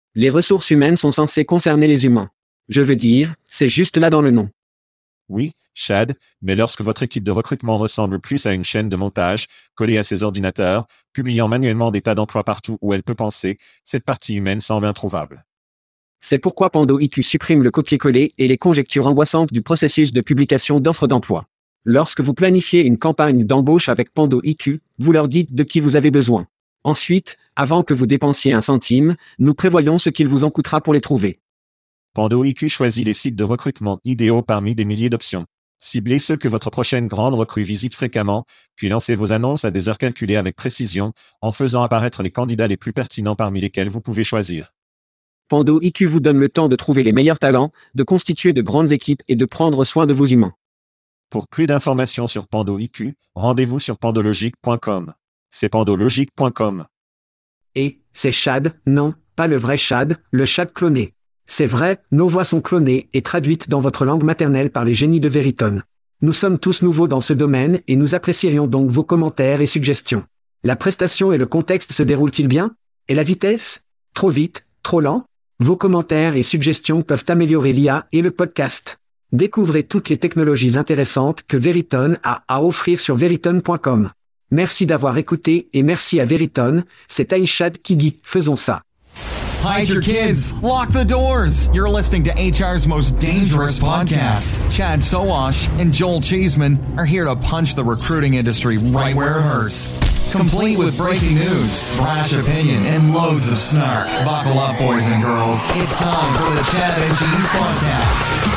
Les ressources humaines sont censées concerner les humains. Je veux dire, c'est juste là dans le nom. Oui, Chad, mais lorsque votre équipe de recrutement ressemble plus à une chaîne de montage, collée à ses ordinateurs, publiant manuellement des tas d'emplois partout où elle peut penser, cette partie humaine semble introuvable. C'est pourquoi Pando IQ supprime le copier-coller et les conjectures angoissantes du processus de publication d'offres d'emploi. Lorsque vous planifiez une campagne d'embauche avec Pando IQ, vous leur dites de qui vous avez besoin. Ensuite, avant que vous dépensiez un centime, nous prévoyons ce qu'il vous en coûtera pour les trouver. Pando IQ choisit les sites de recrutement idéaux parmi des milliers d'options. Ciblez ceux que votre prochaine grande recrue visite fréquemment, puis lancez vos annonces à des heures calculées avec précision, en faisant apparaître les candidats les plus pertinents parmi lesquels vous pouvez choisir. Pando IQ vous donne le temps de trouver les meilleurs talents, de constituer de grandes équipes et de prendre soin de vos humains. Pour plus d'informations sur Pando IQ, rendez-vous sur pandologique.com. C'est pandologique.com. Et, c'est Chad, non, pas le vrai Chad, le Chad cloné. C'est vrai, nos voix sont clonées et traduites dans votre langue maternelle par les génies de Veritone. Nous sommes tous nouveaux dans ce domaine et nous apprécierions donc vos commentaires et suggestions. La prestation et le contexte se déroulent-ils bien? Et la vitesse? Trop vite? Trop lent? Vos commentaires et suggestions peuvent améliorer l'IA et le podcast. Découvrez toutes les technologies intéressantes que Veritone a à offrir sur veritone.com. Merci d'avoir écouté et merci à Veritone, c'est Aïchad qui dit « Faisons ça ». Hide your kids. Lock the doors. You're listening to HR's most dangerous podcast. Chad Sowash and Joel Cheeseman are here to punch the recruiting industry right where it hurts. Complete with breaking news, brash opinion, and loads of snark. Buckle up, boys and girls. It's time for the Chad and Cheese Podcast.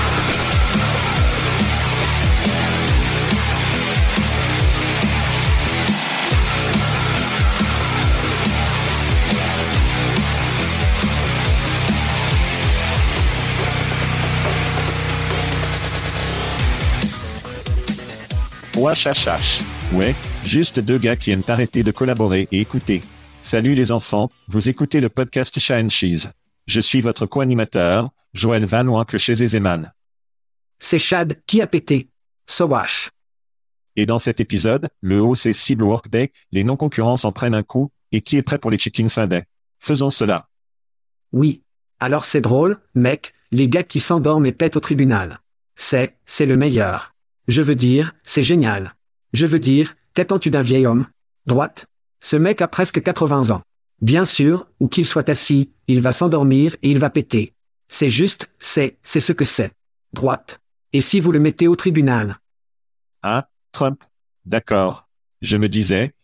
Ouachachache. Ouais, juste deux gars qui aiment arrêter de collaborer et écouter. Salut les enfants, vous écoutez le podcast Chat and Cheese. Je suis votre co-animateur, Joël Van Wank chez Zeman. C'est Chad qui a pété. Sowash. Et dans cet épisode, le OC cible Workday, les non-concurrents en prennent un coup, et qui est prêt pour les Chicken Sunday? Faisons cela. Oui. Alors c'est drôle, mec, les gars qui s'endorment et pètent au tribunal. C'est le meilleur. Je veux dire, c'est génial. Je veux dire, qu'attends-tu d'un vieil homme? Droite? Ce mec a presque 80 ans. Bien sûr, où qu'il soit assis, il va s'endormir et il va péter. C'est juste, c'est ce que c'est. Droite. Et si vous le mettez au tribunal? Ah, Trump. D'accord. Je me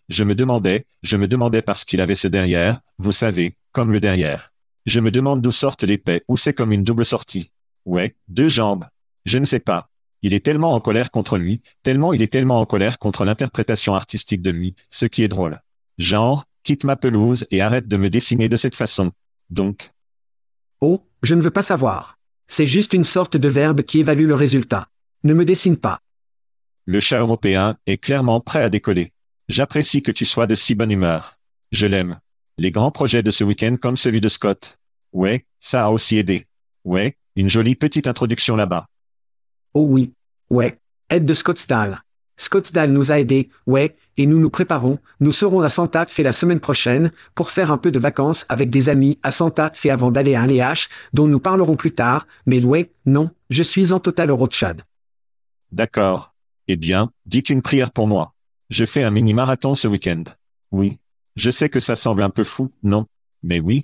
demandais parce qu'il avait ce derrière, vous savez, comme le derrière. Je me demande d'où sortent les paix ou c'est comme une double sortie. Ouais, deux jambes. Je ne sais pas. Il est tellement en colère contre lui, il est tellement en colère contre l'interprétation artistique de lui, ce qui est drôle. Genre, quitte ma pelouse et arrête de me dessiner de cette façon. Donc. Oh, je ne veux pas savoir. C'est juste une sorte de verbe qui évalue le résultat. Ne me dessine pas. Le chat européen est clairement prêt à décoller. J'apprécie que tu sois de si bonne humeur. Je l'aime. Les grands projets de ce week-end comme celui de Scott. Ouais, ça a aussi aidé. Ouais, une jolie petite introduction là-bas. Oh oui. Ouais. Aide de Scottsdale. Scottsdale nous a aidés, ouais, et nous nous préparons, nous serons à Santa Fe la semaine prochaine, pour faire un peu de vacances avec des amis à Santa Fe avant d'aller à un LH, dont nous parlerons plus tard, mais ouais, non, je suis en total Chad. D'accord. Eh bien, dites une prière pour moi. Je fais un mini-marathon ce week-end. Oui. Je sais que ça semble un peu fou, non? Mais oui,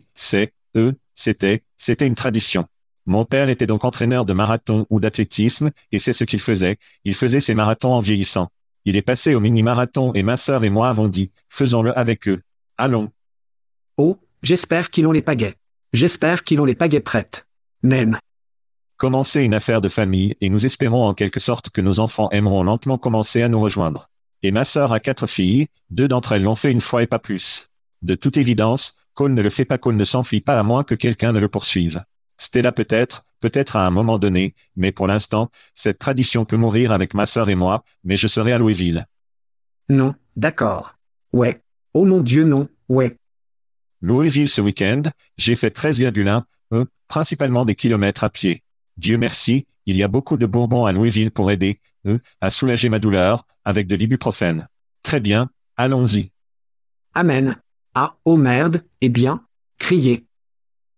c'était une tradition. Mon père était donc entraîneur de marathon ou d'athlétisme, et c'est ce qu'il faisait, il faisait ses marathons en vieillissant. Il est passé au mini-marathon et ma sœur et moi avons dit, faisons-le avec eux. Allons. Oh, j'espère qu'ils ont les pagaies. J'espère qu'ils ont les pagaies prêtes. Même. Commencer une affaire de famille et nous espérons en quelque sorte que nos enfants aimeront lentement commencer à nous rejoindre. Et ma sœur a 4 filles, 2 d'entre elles l'ont fait une fois et pas plus. De toute évidence, Cole ne le fait pas, Cole ne s'enfuit pas à moins que quelqu'un ne le poursuive. Stella peut-être à un moment donné, mais pour l'instant, cette tradition peut mourir avec ma sœur et moi, mais je serai à Louisville. Non, d'accord. Ouais. Oh mon Dieu non, ouais. Louisville ce week-end, j'ai fait 13,1, principalement des kilomètres à pied. Dieu merci, il y a beaucoup de bourbons à Louisville pour aider, à soulager ma douleur, avec de l'ibuprofène. Très bien, allons-y. Amen. Ah, oh merde, eh bien, criez.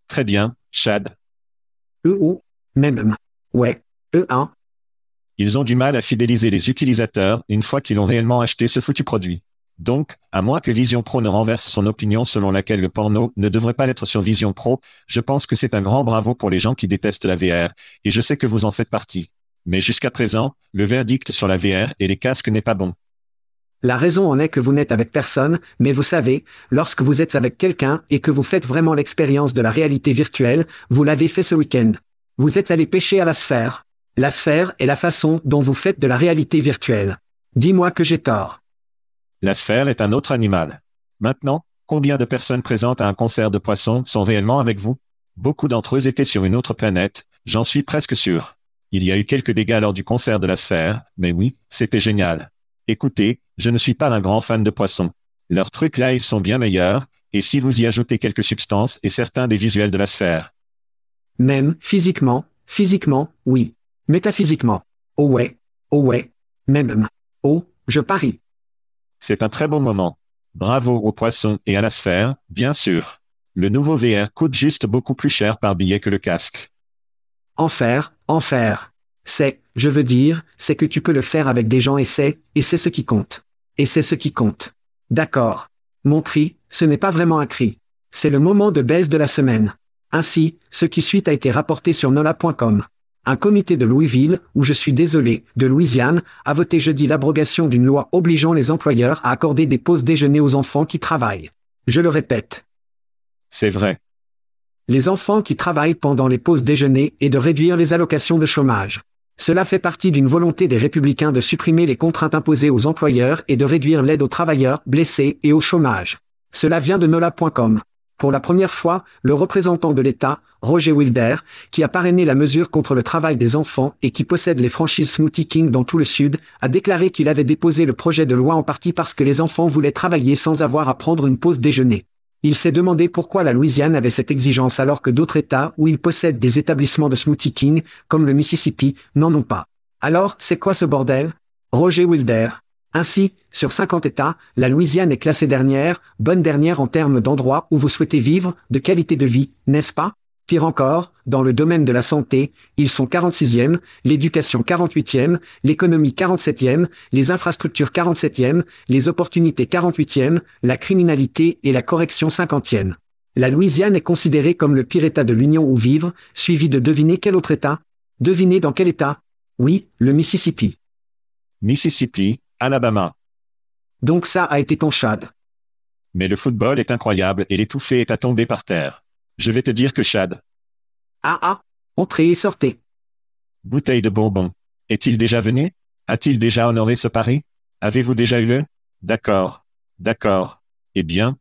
Très bien, Chad. Ou, même. Ouais, hein. Ils ont du mal à fidéliser les utilisateurs une fois qu'ils ont réellement acheté ce foutu produit. Donc, à moins que Vision Pro ne renverse son opinion selon laquelle le porno ne devrait pas être sur Vision Pro, je pense que c'est un grand bravo pour les gens qui détestent la VR, et je sais que vous en faites partie. Mais jusqu'à présent, le verdict sur la VR et les casques n'est pas bon. La raison en est que vous n'êtes avec personne, mais vous savez, lorsque vous êtes avec quelqu'un et que vous faites vraiment l'expérience de la réalité virtuelle, vous l'avez fait ce week-end. Vous êtes allé pêcher à la sphère. La sphère est la façon dont vous faites de la réalité virtuelle. Dis-moi que j'ai tort. La sphère est un autre animal. Maintenant, combien de personnes présentes à un concert de poissons sont réellement avec vous? Beaucoup d'entre eux étaient sur une autre planète, j'en suis presque sûr. Il y a eu quelques dégâts lors du concert de la sphère, mais oui, c'était génial. Écoutez, je ne suis pas un grand fan de poissons. Leurs trucs live sont bien meilleurs, et si vous y ajoutez quelques substances et certains des visuels de la sphère. Même, physiquement, oui. Métaphysiquement. Oh ouais. Même. Oh, je parie. C'est un très bon moment. Bravo aux poissons et à la sphère, bien sûr. Le nouveau VR coûte juste beaucoup plus cher par billet que le casque. Enfer. Je veux dire, c'est que tu peux le faire avec des gens et c'est ce qui compte. Et c'est ce qui compte. D'accord. Mon cri, ce n'est pas vraiment un cri. C'est le moment de baisse de la semaine. Ainsi, ce qui suit a été rapporté sur NOLA.com. Un comité de Louisville, ou je suis désolé, de Louisiane, a voté jeudi l'abrogation d'une loi obligeant les employeurs à accorder des pauses déjeuner aux enfants qui travaillent. Je le répète. C'est vrai. Les enfants qui travaillent pendant les pauses déjeuner et de réduire les allocations de chômage. Cela fait partie d'une volonté des républicains de supprimer les contraintes imposées aux employeurs et de réduire l'aide aux travailleurs blessés et au chômage. Cela vient de NOLA.com. Pour la première fois, le représentant de l'État, Roger Wilder, qui a parrainé la mesure contre le travail des enfants et qui possède les franchises Smoothie King dans tout le Sud, a déclaré qu'il avait déposé le projet de loi en partie parce que les enfants voulaient travailler sans avoir à prendre une pause déjeuner. Il s'est demandé pourquoi la Louisiane avait cette exigence alors que d'autres États où il possède des établissements de Smoothie King, comme le Mississippi, n'en ont pas. Alors, c'est quoi ce bordel? Roger Wilder. Ainsi, sur 50 États, la Louisiane est classée bonne dernière en termes d'endroits où vous souhaitez vivre, de qualité de vie, n'est-ce pas? Pire encore, dans le domaine de la santé, ils sont 46e, l'éducation 48e, l'économie 47e, les infrastructures 47e, les opportunités 48e, la criminalité et la correction 50e. La Louisiane est considérée comme le pire État de l'Union où vivre, suivi de devinez quel autre État? Devinez dans quel État? Oui, le Mississippi. Mississippi, Alabama. Donc ça a été ton Chad. Mais le football est incroyable et l'étouffée est à tomber par terre. Je vais te dire que Chad. Entrez et sortez. Bouteille de bourbon. Est-il déjà venu? A-t-il déjà honoré ce pari? Avez-vous déjà eu le? D'accord. Eh bien.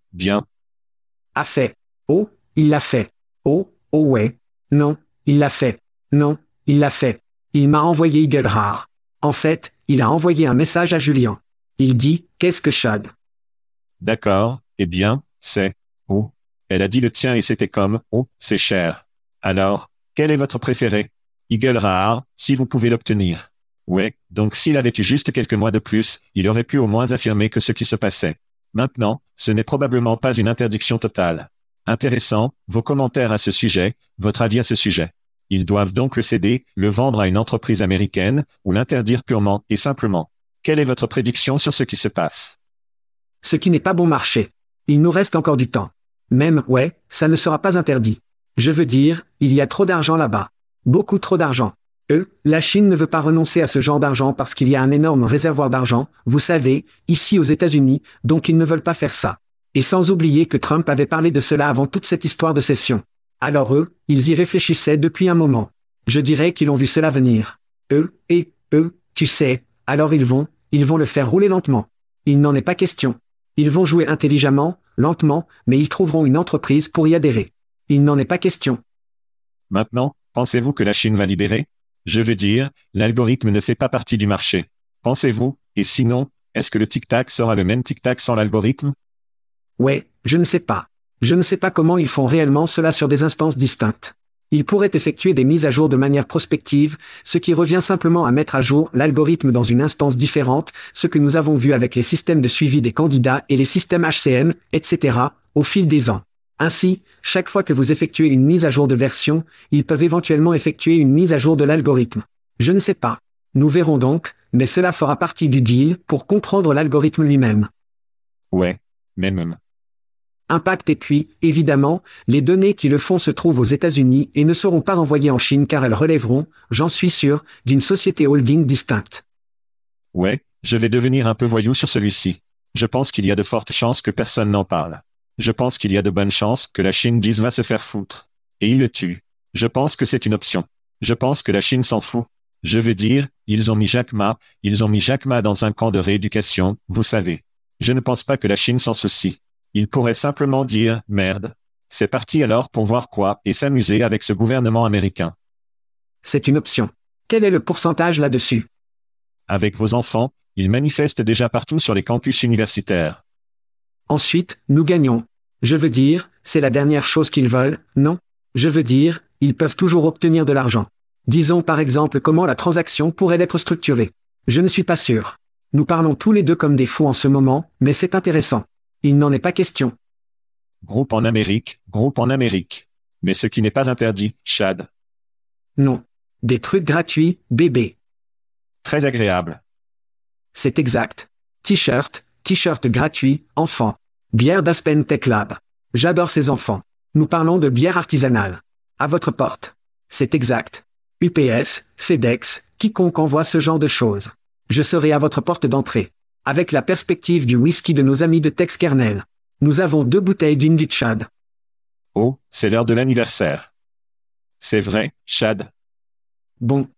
A fait. Oh, il l'a fait. Oh ouais. Non, il l'a fait. Non, il l'a fait. Il m'a envoyé Eagle Rare. En fait, il a envoyé un message à Julien. Il dit, qu'est-ce que Chad? D'accord, eh bien, c'est... Oh. Elle a dit le tien et c'était comme, oh, c'est cher. Alors, quel est votre préféré? Eagle Rare, si vous pouvez l'obtenir. Ouais, donc s'il avait eu juste quelques mois de plus, il aurait pu au moins affirmer que ce qui se passait. Maintenant, ce n'est probablement pas une interdiction totale. Intéressant, vos commentaires à ce sujet, votre avis à ce sujet. Ils doivent donc le céder, le vendre à une entreprise américaine, ou l'interdire purement et simplement. Quelle est votre prédiction sur ce qui se passe? Ce qui n'est pas bon marché. Il nous reste encore du temps. Même, ouais, ça ne sera pas interdit. Je veux dire, il y a trop d'argent là-bas. Beaucoup trop d'argent. La Chine ne veut pas renoncer à ce genre d'argent parce qu'il y a un énorme réservoir d'argent, vous savez, ici aux États-Unis, donc ils ne veulent pas faire ça. Et sans oublier que Trump avait parlé de cela avant toute cette histoire de cession. Alors ils y réfléchissaient depuis un moment. Je dirais qu'ils ont vu cela venir. Tu sais, alors ils vont le faire rouler lentement. Il n'en est pas question. Ils vont jouer intelligemment, lentement, mais ils trouveront une entreprise pour y adhérer. Il n'en est pas question. Maintenant, pensez-vous que la Chine va libérer? Je veux dire, l'algorithme ne fait pas partie du marché. Pensez-vous, et sinon, est-ce que le tic-tac sera le même tic-tac sans l'algorithme? Ouais, je ne sais pas. Je ne sais pas comment ils font réellement cela sur des instances distinctes. Ils pourraient effectuer des mises à jour de manière prospective, ce qui revient simplement à mettre à jour l'algorithme dans une instance différente, ce que nous avons vu avec les systèmes de suivi des candidats et les systèmes HCM, etc., au fil des ans. Ainsi, chaque fois que vous effectuez une mise à jour de version, ils peuvent éventuellement effectuer une mise à jour de l'algorithme. Je ne sais pas. Nous verrons donc, mais cela fera partie du deal pour comprendre l'algorithme lui-même. Ouais. Même. Impact et puis, évidemment, les données qui le font se trouvent aux États-Unis et ne seront pas envoyées en Chine car elles relèveront, j'en suis sûr, d'une société holding distincte. Ouais, je vais devenir un peu voyou sur celui-ci. Je pense qu'il y a de fortes chances que personne n'en parle. Je pense qu'il y a de bonnes chances que la Chine dise va se faire foutre. Et il le tue. Je pense que c'est une option. Je pense que la Chine s'en fout. Je veux dire, ils ont mis Jack Ma dans un camp de rééducation, vous savez. Je ne pense pas que la Chine s'en soucie. Ils pourraient simplement dire, merde. C'est parti alors pour voir quoi et s'amuser avec ce gouvernement américain. C'est une option. Quel est le pourcentage là-dessus? Avec vos enfants, ils manifestent déjà partout sur les campus universitaires. Ensuite, nous gagnons. Je veux dire, c'est la dernière chose qu'ils veulent, non? Je veux dire, ils peuvent toujours obtenir de l'argent. Disons par exemple comment la transaction pourrait être structurée. Je ne suis pas sûr. Nous parlons tous les deux comme des fous en ce moment, mais c'est intéressant. Il n'en est pas question. Groupe en Amérique. Mais ce qui n'est pas interdit, Chad. Non. Des trucs gratuits, bébé. Très agréable. C'est exact. T-shirt gratuit, enfant. Bière d'Aspen Tech Lab. J'adore ces enfants. Nous parlons de bière artisanale. À votre porte. C'est exact. UPS, FedEx, quiconque envoie ce genre de choses. Je serai à votre porte d'entrée. Avec la perspective du whisky de nos amis de Tex Kernel. Nous avons 2 bouteilles d'Indy Chad. Oh, c'est l'heure de l'anniversaire. C'est vrai, Chad. Bon.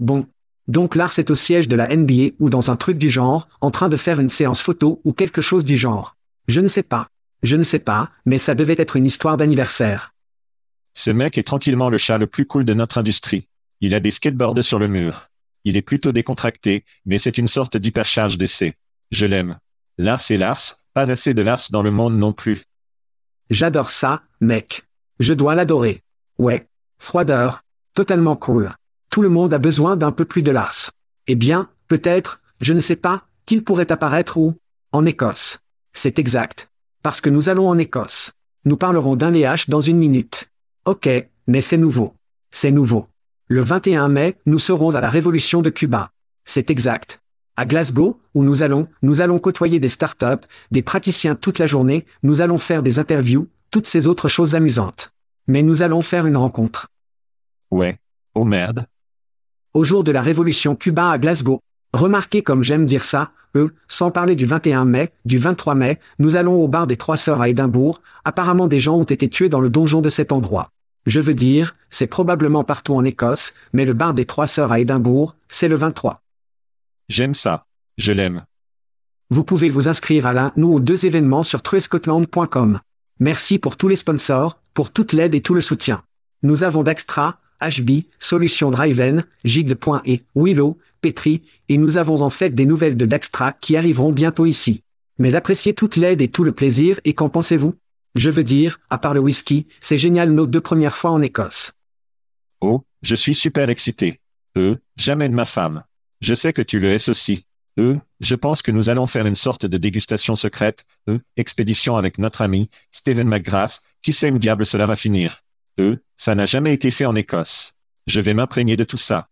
Donc Lars est au siège de la NBA ou dans un truc du genre, en train de faire une séance photo ou quelque chose du genre. Je ne sais pas, mais ça devait être une histoire d'anniversaire. Ce mec est tranquillement le chat le plus cool de notre industrie. Il a des skateboards sur le mur. Il est plutôt décontracté, mais c'est une sorte d'hypercharge d'essai. Je l'aime. Lars et Lars, pas assez de Lars dans le monde non plus. J'adore ça, mec. Je dois l'adorer. Ouais. Froideur. Totalement cool. Tout le monde a besoin d'un peu plus de Lars. Eh bien, peut-être, je ne sais pas, qu'il pourrait apparaître où? En Écosse. C'est exact. Parce que nous allons en Écosse. Nous parlerons d'un LH dans une minute. Ok, mais c'est nouveau. C'est nouveau. Le 21 mai, nous serons à la Révolution de Cuba. C'est exact. À Glasgow, où nous allons côtoyer des startups, des praticiens toute la journée, nous allons faire des interviews, toutes ces autres choses amusantes. Mais nous allons faire une rencontre. Ouais. Oh merde. Au jour de la Révolution Cuba à Glasgow. Remarquez comme j'aime dire ça, sans parler du 21 mai, du 23 mai, nous allons au bar des Trois Sœurs à Édimbourg, apparemment des gens ont été tués dans le donjon de cet endroit. Je veux dire, c'est probablement partout en Écosse, mais le bar des Trois Sœurs à Édimbourg, c'est le 23. J'aime ça. Je l'aime. Vous pouvez vous inscrire à l'un ou aux 2 événements sur truescotland.com. Merci pour tous les sponsors, pour toute l'aide et tout le soutien. Nous avons Daxtra, HB, Solutions Driven, Gigde.e, Willow, Petri, et nous avons en fait des nouvelles de Daxtra qui arriveront bientôt ici. Mais appréciez toute l'aide et tout le plaisir et qu'en pensez-vous? Je veux dire, à part le whisky, c'est génial nos 2 premières fois en Écosse. Oh, je suis super excité. J'amène ma femme. Je sais que tu le es aussi. Je pense que nous allons faire une sorte de dégustation secrète, expédition avec notre ami, Steven McGrath, qui sait où diable cela va finir. Ça n'a jamais été fait en Écosse. Je vais m'imprégner de tout ça.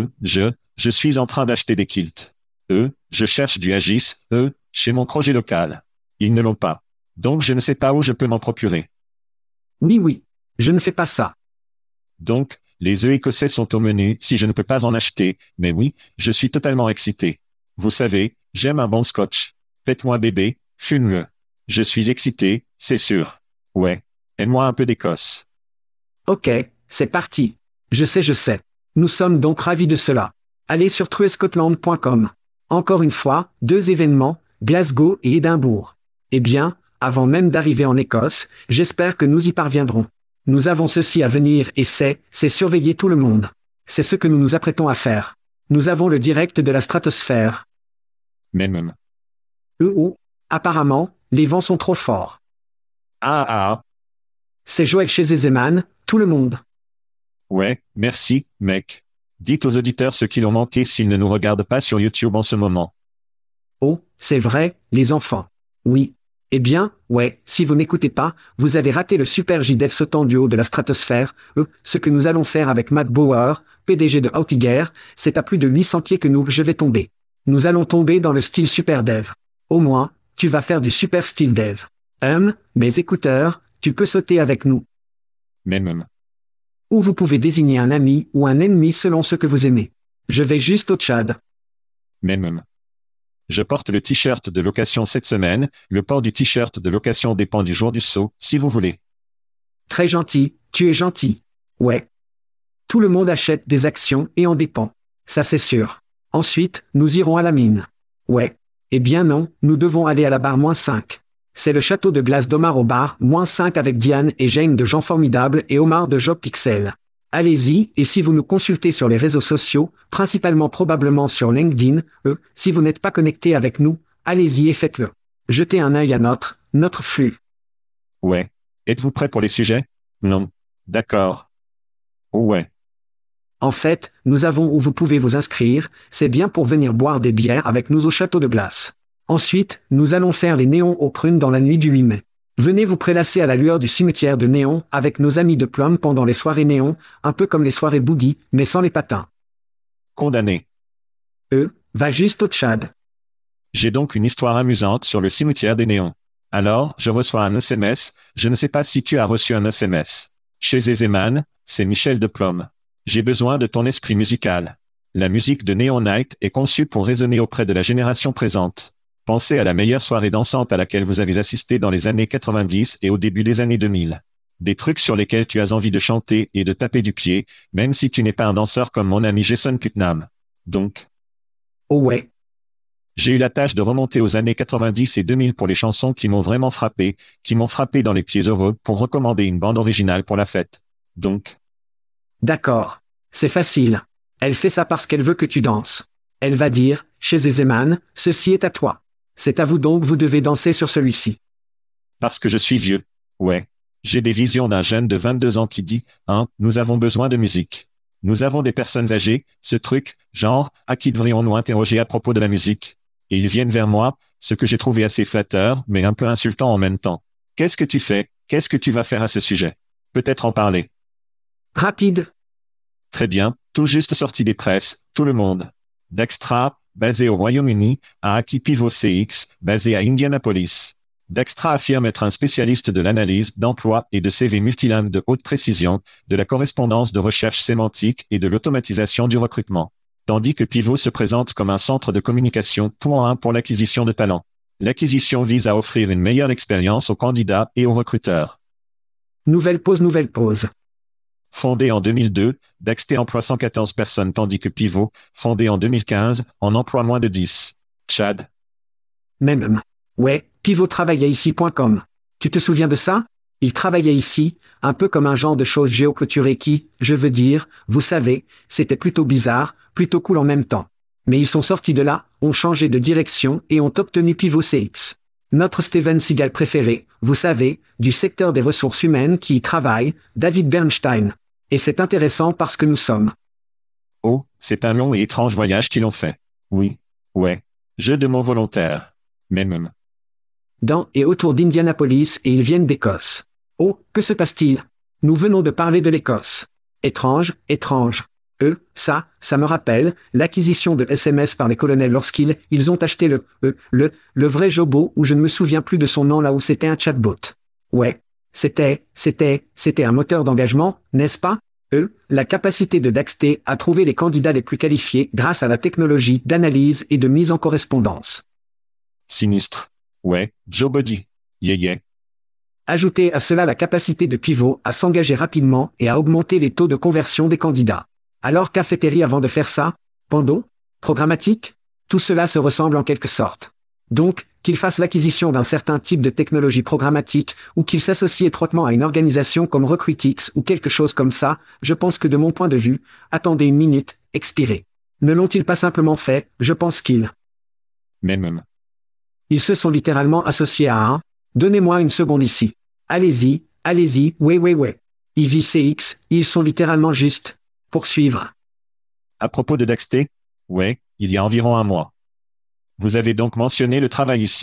Je suis en train d'acheter des kilts. Je cherche du Agis, chez mon projet local. Ils ne l'ont pas. Donc je ne sais pas où je peux m'en procurer. Oui, je ne fais pas ça. Donc, les œufs écossais sont au menu si je ne peux pas en acheter, mais oui, je suis totalement excité. Vous savez, j'aime un bon scotch. Pète-moi bébé, fume-le. Je suis excité, c'est sûr. Ouais. Aide-moi un peu d'Écosse. Ok, c'est parti. Je sais. Nous sommes donc ravis de cela. Allez sur truescotland.com. Encore une fois, 2 événements, Glasgow et Édimbourg. Eh bien, avant même d'arriver en Écosse, j'espère que nous y parviendrons. Nous avons ceci à venir et c'est surveiller tout le monde. C'est ce que nous nous apprêtons à faire. Nous avons le direct de la stratosphère. Même. Apparemment, les vents sont trop forts. C'est Joël chez Zeman, tout le monde. Ouais, merci, mec. Dites aux auditeurs ce qu'ils ont manqué s'ils ne nous regardent pas sur YouTube en ce moment. Oh, c'est vrai, les enfants. Oui. Eh bien, ouais, si vous n'écoutez pas, vous avez raté le super JDEV sautant du haut de la stratosphère. Ce que nous allons faire avec Matt Bauer, PDG de Outigger, c'est à plus de 800 pieds que je vais tomber. Nous allons tomber dans le style super dev. Au moins, tu vas faire du super style dev. Mes écouteurs, tu peux sauter avec nous. Même. Ou vous pouvez désigner un ami ou un ennemi selon ce que vous aimez. Je vais juste au Tchad. Même. Je porte le t-shirt de location cette semaine, le port du t-shirt de location dépend du jour du saut, si vous voulez. Très gentil, tu es gentil. Ouais. Tout le monde achète des actions et en dépend. Ça c'est sûr. Ensuite, nous irons à la mine. Ouais. Eh bien non, nous devons aller à la barre -5. C'est le château de glace d'Omar au bar -5 avec Diane et Jane de Gens Formidables et Omar de Job Pixel. Allez-y, et si vous nous consultez sur les réseaux sociaux, principalement probablement sur LinkedIn, si vous n'êtes pas connecté avec nous, allez-y et faites-le. Jetez un œil à notre flux. Ouais. Êtes-vous prêt pour les sujets? Non. D'accord. Ouais. En fait, nous avons où vous pouvez vous inscrire, c'est bien pour venir boire des bières avec nous au château de glace. Ensuite, nous allons faire les néons aux prunes dans la nuit du 8 mai. Venez vous prélasser à la lueur du cimetière de néon avec nos amis de Plum pendant les soirées néon, un peu comme les soirées boogie, mais sans les patins. Condamné. Va juste au Tchad. J'ai donc une histoire amusante sur le cimetière des néons. Alors, je reçois un SMS, je ne sais pas si tu as reçu un SMS. Chez Zezeman, c'est Michel de Plum. J'ai besoin de ton esprit musical. La musique de Neon Night est conçue pour résonner auprès de la génération présente. Pensez à la meilleure soirée dansante à laquelle vous avez assisté dans les années 90 et au début des années 2000. Des trucs sur lesquels tu as envie de chanter et de taper du pied, même si tu n'es pas un danseur comme mon ami Jason Putnam. Donc, Oh ouais. j'ai eu la tâche de remonter aux années 90 et 2000 pour les chansons qui m'ont vraiment frappé, qui m'ont frappé dans les pieds heureux pour recommander une bande originale pour la fête. Donc, D'accord. C'est facile. Elle fait ça parce qu'elle veut que tu danses. Elle va dire, chez Zezeman, ceci est à toi. C'est à vous donc vous devez danser sur celui-ci. parce que je suis vieux. Ouais. J'ai des visions d'un jeune de 22 ans qui dit, nous avons besoin de musique. Nous avons des personnes âgées, ce truc, genre, à qui devrions-nous interroger à propos de la musique? Et ils viennent vers moi, ce que j'ai trouvé assez flatteur, mais un peu insultant en même temps. Qu'est-ce que tu fais? Qu'est-ce que tu vas faire à ce sujet? Peut-être en parler. Rapide. Très bien, tout juste sorti des presses, tout le monde. Dijkstra, basé au Royaume-Uni, a acquis Pivot CX, basé à Indianapolis. Dijkstra affirme être un spécialiste de l'analyse d'emploi et de CV multilingue de haute précision, de la correspondance de recherche sémantique et de l'automatisation du recrutement. Tandis que Pivot se présente comme un centre de communication tout en un pour l'acquisition de talents. L'acquisition vise à offrir une meilleure expérience aux candidats et aux recruteurs. Nouvelle pause. Fondé en 2002, Dijkstra emploie 114 personnes tandis que Pivot, fondé en 2015, en emploie moins de 10. Tchad. Même. Ouais, Pivot travaillait ici.com. Tu te souviens de ça? Il travaillait ici, un peu comme un genre de chose géoclôturée qui, je veux dire, vous savez, c'était plutôt bizarre, plutôt cool en même temps. Mais ils sont sortis de là, ont changé de direction et ont obtenu Pivot CX. Notre Steven Seagal préféré, vous savez, du secteur des ressources humaines qui y travaille, David Bernstein. Et c'est intéressant parce que nous sommes. Oh, c'est un long et étrange voyage qu'ils ont fait. Oui. Ouais. Jeu de mots volontaire. Même. Dans et autour d'Indianapolis et ils viennent d'Écosse. Oh, que se passe-t-il? Nous venons de parler de l'Écosse. Étrange. Ça me rappelle, l'acquisition de SMS par les colonels lorsqu'ils ont acheté le vrai Jobo ou je ne me souviens plus de son nom là où c'était un chatbot. Ouais. C'était un moteur d'engagement, n'est-ce pas? La capacité de Dijkstra à trouver les candidats les plus qualifiés grâce à la technologie d'analyse et de mise en correspondance. Sinistre. Ouais, Joe Buddy. Yeah. Ajoutez à cela la capacité de Pivot à s'engager rapidement et à augmenter les taux de conversion des candidats. Alors cafétéria avant de faire ça? Pendant? Programmatique? Tout cela se ressemble en quelque sorte. Donc, qu'il fasse l'acquisition d'un certain type de technologie programmatique ou qu'il s'associe étroitement à une organisation comme Recruitix ou quelque chose comme ça, je pense que de mon point de vue, attendez une minute, expirez. Ne l'ont-ils pas simplement fait? Je pense qu'ils. Même. Ils se sont littéralement associés à un. Donnez-moi une seconde ici. Allez-y, ouais. IVCX, ils sont littéralement juste. Poursuivre. À propos de Dijkstra? Ouais, il y a environ un mois. Vous avez donc mentionné le travail ici.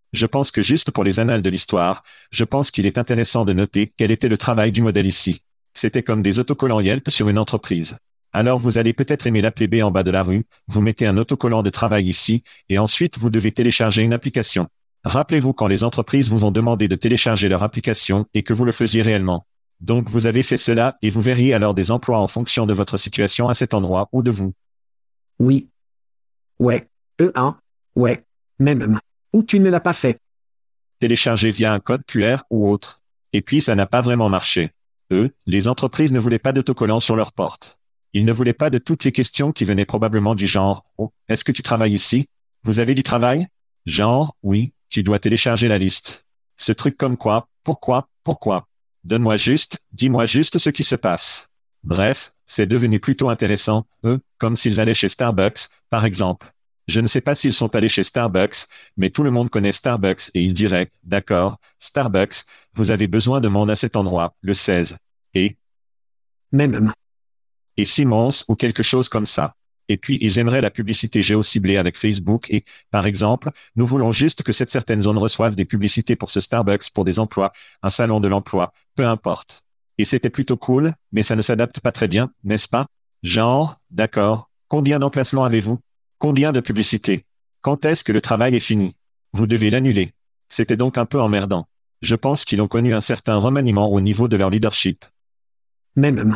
Je pense que juste pour les annales de l'histoire, je pense qu'il est intéressant de noter quel était le travail du modèle ici. C'était comme des autocollants Yelp sur une entreprise. Alors vous allez peut-être aimer l'appeler B en bas de la rue, vous mettez un autocollant de travail ici, et ensuite vous devez télécharger une application. Rappelez-vous quand les entreprises vous ont demandé de télécharger leur application et que vous le faisiez réellement. Donc vous avez fait cela et vous verriez alors des emplois en fonction de votre situation à cet endroit ou de vous. Oui. Ouais. E1. Ouais. Même. Ou tu ne l'as pas fait. Télécharger via un code QR ou autre. Et puis ça n'a pas vraiment marché. Les entreprises ne voulaient pas d'autocollants sur leurs portes. Ils ne voulaient pas de toutes les questions qui venaient probablement du genre « Oh, est-ce que tu travailles ici? Vous avez du travail? » Genre « Oui, tu dois télécharger la liste. » Ce truc comme quoi, pourquoi? Donne-moi juste, dis-moi juste ce qui se passe. Bref, c'est devenu plutôt intéressant, comme s'ils allaient chez Starbucks, par exemple. Je ne sais pas s'ils sont allés chez Starbucks, mais tout le monde connaît Starbucks et ils diraient, d'accord, Starbucks, vous avez besoin de monde à cet endroit, le 16. Et Même. Simmons ou quelque chose comme ça. Et puis ils aimeraient la publicité géociblée avec Facebook et, par exemple, nous voulons juste que cette certaine zone reçoive des publicités pour ce Starbucks pour des emplois, un salon de l'emploi, peu importe. Et c'était plutôt cool, mais ça ne s'adapte pas très bien, n'est-ce pas? Genre, d'accord, combien d'emplacements avez-vous? Combien de publicités? Quand est-ce que le travail est fini? Vous devez l'annuler. C'était donc un peu emmerdant. Je pense qu'ils ont connu un certain remaniement au niveau de leur leadership. Même.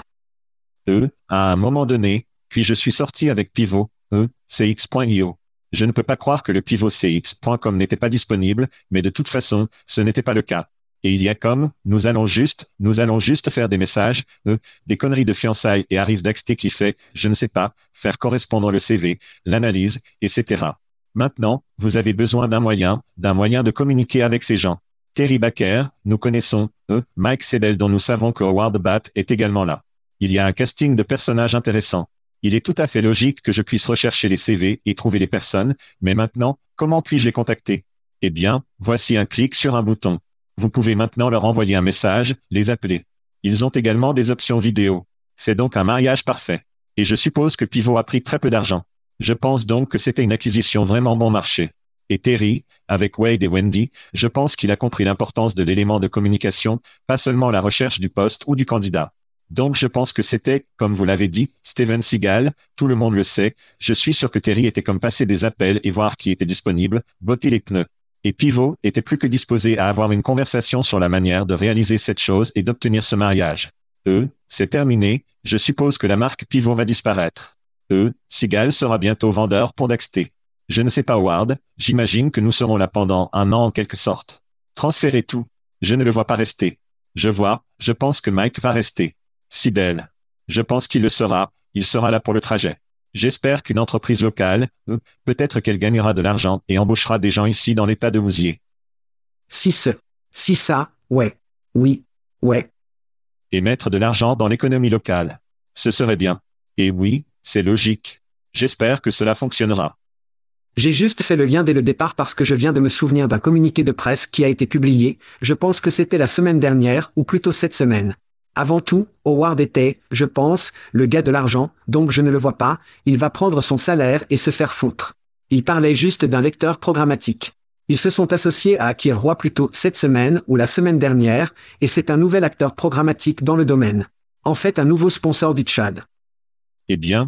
À un moment donné, puis je suis sorti avec Pivot, CX.io. Je ne peux pas croire que le pivot CX.com n'était pas disponible, mais de toute façon, ce n'était pas le cas. Et il y a comme, nous allons juste faire des messages, des conneries de fiançailles et arrive d'XT qui fait, je ne sais pas, faire correspondre le CV, l'analyse, etc. Maintenant, vous avez besoin d'un moyen de communiquer avec ces gens. Terry Baker, nous connaissons, Mike Sedel dont nous savons que Howard Batt est également là. Il y a un casting de personnages intéressants. Il est tout à fait logique que je puisse rechercher les CV et trouver les personnes, mais maintenant, comment puis-je les contacter? Eh bien, voici un clic sur un bouton. Vous pouvez maintenant leur envoyer un message, les appeler. Ils ont également des options vidéo. C'est donc un mariage parfait. Et je suppose que Pivot a pris très peu d'argent. Je pense donc que c'était une acquisition vraiment bon marché. Et Terry, avec Wade et Wendy, je pense qu'il a compris l'importance de l'élément de communication, pas seulement la recherche du poste ou du candidat. Donc je pense que c'était, comme vous l'avez dit, Steven Seagal, tout le monde le sait, je suis sûr que Terry était comme passer des appels et voir qui était disponible, botter les pneus. Et Pivot était plus que disposé à avoir une conversation sur la manière de réaliser cette chose et d'obtenir ce mariage. C'est terminé, je suppose que la marque Pivot va disparaître. Seagal sera bientôt vendeur pour Daxté. Je ne sais pas Howard, j'imagine que nous serons là pendant un an en quelque sorte. Transférez tout. Je ne le vois pas rester. Je pense que Mike va rester. Sidel. Je pense qu'il le sera, il sera là pour le trajet. J'espère qu'une entreprise locale, peut-être qu'elle gagnera de l'argent et embauchera des gens ici dans l'état de Hoosier. Si ça, ouais. Oui, ouais. Et mettre de l'argent dans l'économie locale. Ce serait bien. Et oui, c'est logique. J'espère que cela fonctionnera. J'ai juste fait le lien dès le départ parce que je viens de me souvenir d'un communiqué de presse qui a été publié, je pense que c'était la semaine dernière, ou plutôt cette semaine. Avant tout, Howard était, je pense, le gars de l'argent, donc je ne le vois pas, il va prendre son salaire et se faire foutre. Il parlait juste d'un lecteur programmatique. Ils se sont associés à Akir Roy plutôt cette semaine ou la semaine dernière, et c'est un nouvel acteur programmatique dans le domaine. En fait un nouveau sponsor du Tchad. Eh bien.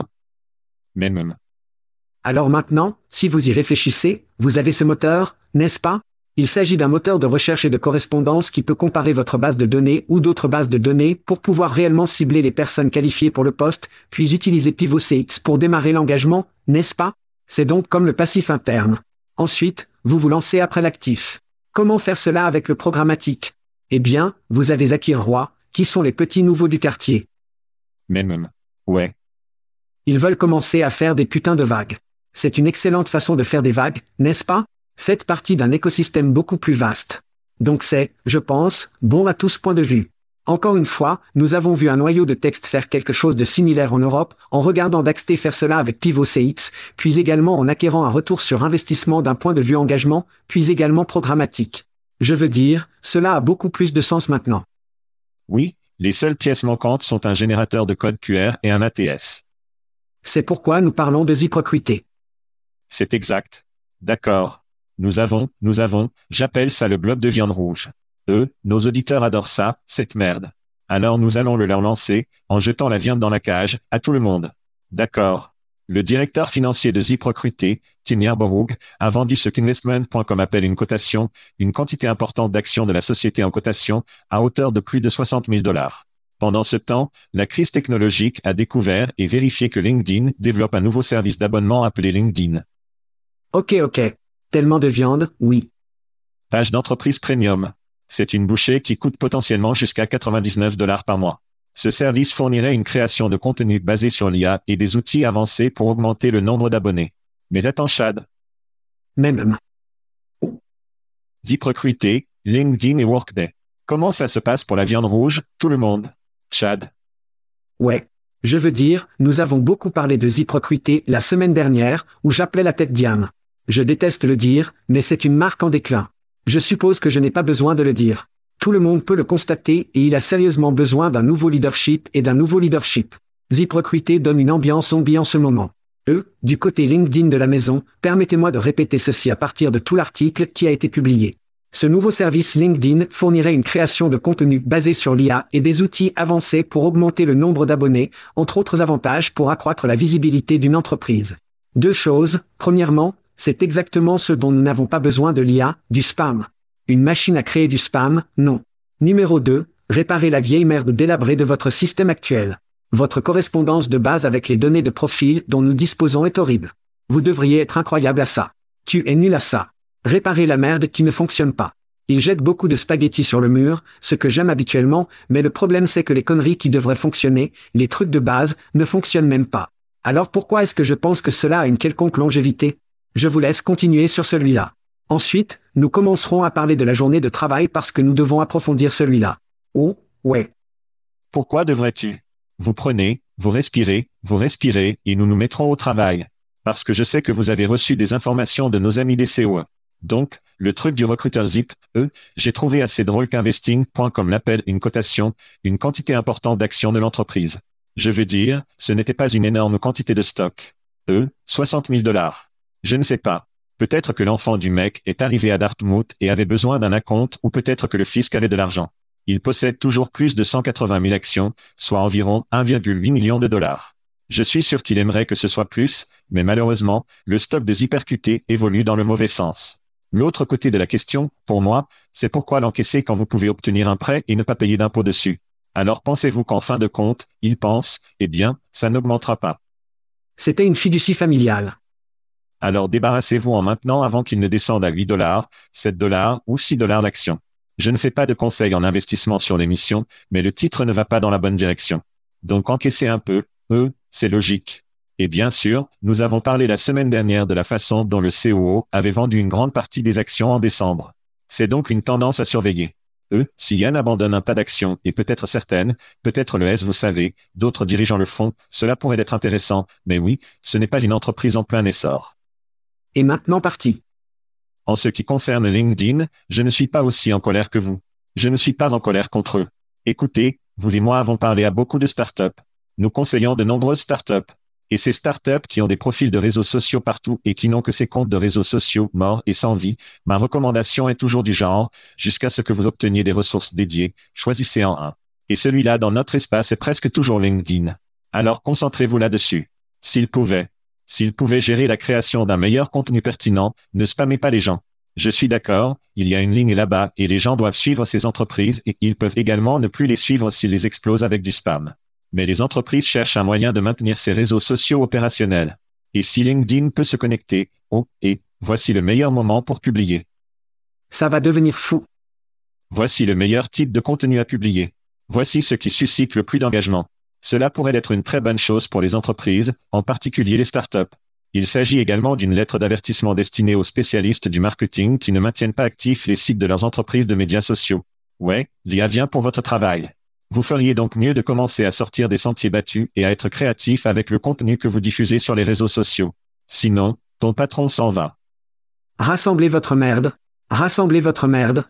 Même. Alors maintenant, si vous y réfléchissez, vous avez ce moteur, n'est-ce pas? Il s'agit d'un moteur de recherche et de correspondance qui peut comparer votre base de données ou d'autres bases de données pour pouvoir réellement cibler les personnes qualifiées pour le poste, puis utiliser Pivot CX pour démarrer l'engagement, n'est-ce pas? C'est donc comme le passif interne. Ensuite, vous vous lancez après l'actif. Comment faire cela avec le programmatique? Eh bien, vous avez Akir Roy, qui sont les petits nouveaux du quartier. Même. Ouais. Ils veulent commencer à faire des putains de vagues. C'est une excellente façon de faire des vagues, n'est-ce pas? Faites partie d'un écosystème beaucoup plus vaste. Donc c'est, je pense, bon à tous points de vue. Encore une fois, nous avons vu un noyau de texte faire quelque chose de similaire en Europe, en regardant Daxté faire cela avec Pivot CX, puis également en acquérant un retour sur investissement d'un point de vue engagement, puis également programmatique. Je veux dire, cela a beaucoup plus de sens maintenant. Oui, les seules pièces manquantes sont un générateur de code QR et un ATS. C'est pourquoi nous parlons de ZipRecruiter. C'est exact. D'accord. J'appelle ça le bloc de viande rouge. Nos auditeurs adorent ça, cette merde. Alors nous allons le leur lancer, en jetant la viande dans la cage, à tout le monde. D'accord. Le directeur financier de ZipRecruiter, Tim Yarborough, a vendu ce qu'Investment.com appelle une cotation, une quantité importante d'actions de la société en cotation, à hauteur de plus de $60,000. Pendant ce temps, la crise technologique a découvert et vérifié que LinkedIn développe un nouveau service d'abonnement appelé LinkedIn. Ok. Tellement de viande, oui. Page d'entreprise premium. C'est une bouchée qui coûte potentiellement jusqu'à $99 par mois. Ce service fournirait une création de contenu basé sur l'IA et des outils avancés pour augmenter le nombre d'abonnés. Mais attends, Chad. Même. ZipRecruiter, LinkedIn et Workday. Comment ça se passe pour la viande rouge, tout le monde? Chad. Ouais. Je veux dire, nous avons beaucoup parlé de ZipRecruiter la semaine dernière, où j'appelais la tête Diane. Je déteste le dire, mais c'est une marque en déclin. Je suppose que je n'ai pas besoin de le dire. Tout le monde peut le constater et il a sérieusement besoin d'un nouveau leadership et d'un nouveau leadership. ZipRecruiter donne une ambiance zombie en ce moment. Du côté LinkedIn de la maison, permettez-moi de répéter ceci à partir de tout l'article qui a été publié. Ce nouveau service LinkedIn fournirait une création de contenu basé sur l'IA et des outils avancés pour augmenter le nombre d'abonnés, entre autres avantages pour accroître la visibilité d'une entreprise. 2 choses. Premièrement, c'est exactement ce dont nous n'avons pas besoin de l'IA, du spam. Une machine à créer du spam, non. Numéro 2, réparer la vieille merde délabrée de votre système actuel. Votre correspondance de base avec les données de profil dont nous disposons est horrible. Vous devriez être incroyable à ça. Tu es nul à ça. Réparer la merde qui ne fonctionne pas. Il jette beaucoup de spaghettis sur le mur, ce que j'aime habituellement, mais le problème c'est que les conneries qui devraient fonctionner, les trucs de base, ne fonctionnent même pas. Alors pourquoi est-ce que je pense que cela a une quelconque longévité? Je vous laisse continuer sur celui-là. Ensuite, nous commencerons à parler de la journée de travail parce que nous devons approfondir celui-là. Oh, ouais. Pourquoi devrais-tu? Vous prenez, vous respirez, et nous nous mettrons au travail. Parce que je sais que vous avez reçu des informations de nos amis des COE. Donc, le truc du recruteur Zip, j'ai trouvé assez drôle qu'Investing.com l'appelle une cotation, une quantité importante d'actions de l'entreprise. Je veux dire, ce n'était pas une énorme quantité de stock. $60,000. Je ne sais pas. Peut-être que l'enfant du mec est arrivé à Dartmouth et avait besoin d'un acompte ou peut-être que le fisc avait de l'argent. Il possède toujours plus de 180 000 actions, soit environ 1,8 million de dollars. Je suis sûr qu'il aimerait que ce soit plus, mais malheureusement, le stock de ZipRecruiter évolue dans le mauvais sens. L'autre côté de la question, pour moi, c'est pourquoi l'encaisser quand vous pouvez obtenir un prêt et ne pas payer d'impôt dessus. Alors pensez-vous qu'en fin de compte, il pense, eh bien, ça n'augmentera pas. C'était une fiducie familiale. Alors débarrassez-vous en maintenant avant qu'il ne descende à $8, $7 ou $6 l'action. Je ne fais pas de conseils en investissement sur l'émission, mais le titre ne va pas dans la bonne direction. Donc encaissez un peu, c'est logique. Et bien sûr, nous avons parlé la semaine dernière de la façon dont le COO avait vendu une grande partie des actions en décembre. C'est donc une tendance à surveiller. Si Yann abandonne un tas d'actions et peut-être certaines, peut-être le S, vous savez, d'autres dirigeants le font, cela pourrait être intéressant, mais oui, ce n'est pas une entreprise en plein essor. Et maintenant parti. En ce qui concerne LinkedIn, je ne suis pas aussi en colère que vous. Je ne suis pas en colère contre eux. Écoutez, vous et moi avons parlé à beaucoup de startups. Nous conseillons de nombreuses startups. Et ces startups qui ont des profils de réseaux sociaux partout et qui n'ont que ces comptes de réseaux sociaux morts et sans vie, ma recommandation est toujours du genre, jusqu'à ce que vous obteniez des ressources dédiées, choisissez en un. Et celui-là dans notre espace est presque toujours LinkedIn. Alors concentrez-vous là-dessus. S'il pouvait gérer la création d'un meilleur contenu pertinent, ne spammez pas les gens. Je suis d'accord, il y a une ligne là-bas et les gens doivent suivre ces entreprises et ils peuvent également ne plus les suivre s'ils les explosent avec du spam. Mais les entreprises cherchent un moyen de maintenir ces réseaux sociaux opérationnels. Et si LinkedIn peut se connecter, voici le meilleur moment pour publier. Ça va devenir fou. Voici le meilleur type de contenu à publier. Voici ce qui suscite le plus d'engagement. Cela pourrait être une très bonne chose pour les entreprises, en particulier les startups. Il s'agit également d'une lettre d'avertissement destinée aux spécialistes du marketing qui ne maintiennent pas actifs les sites de leurs entreprises de médias sociaux. Ouais, l'IA vient pour votre travail. Vous feriez donc mieux de commencer à sortir des sentiers battus et à être créatif avec le contenu que vous diffusez sur les réseaux sociaux. Sinon, ton patron s'en va. Rassemblez votre merde. Rassemblez votre merde.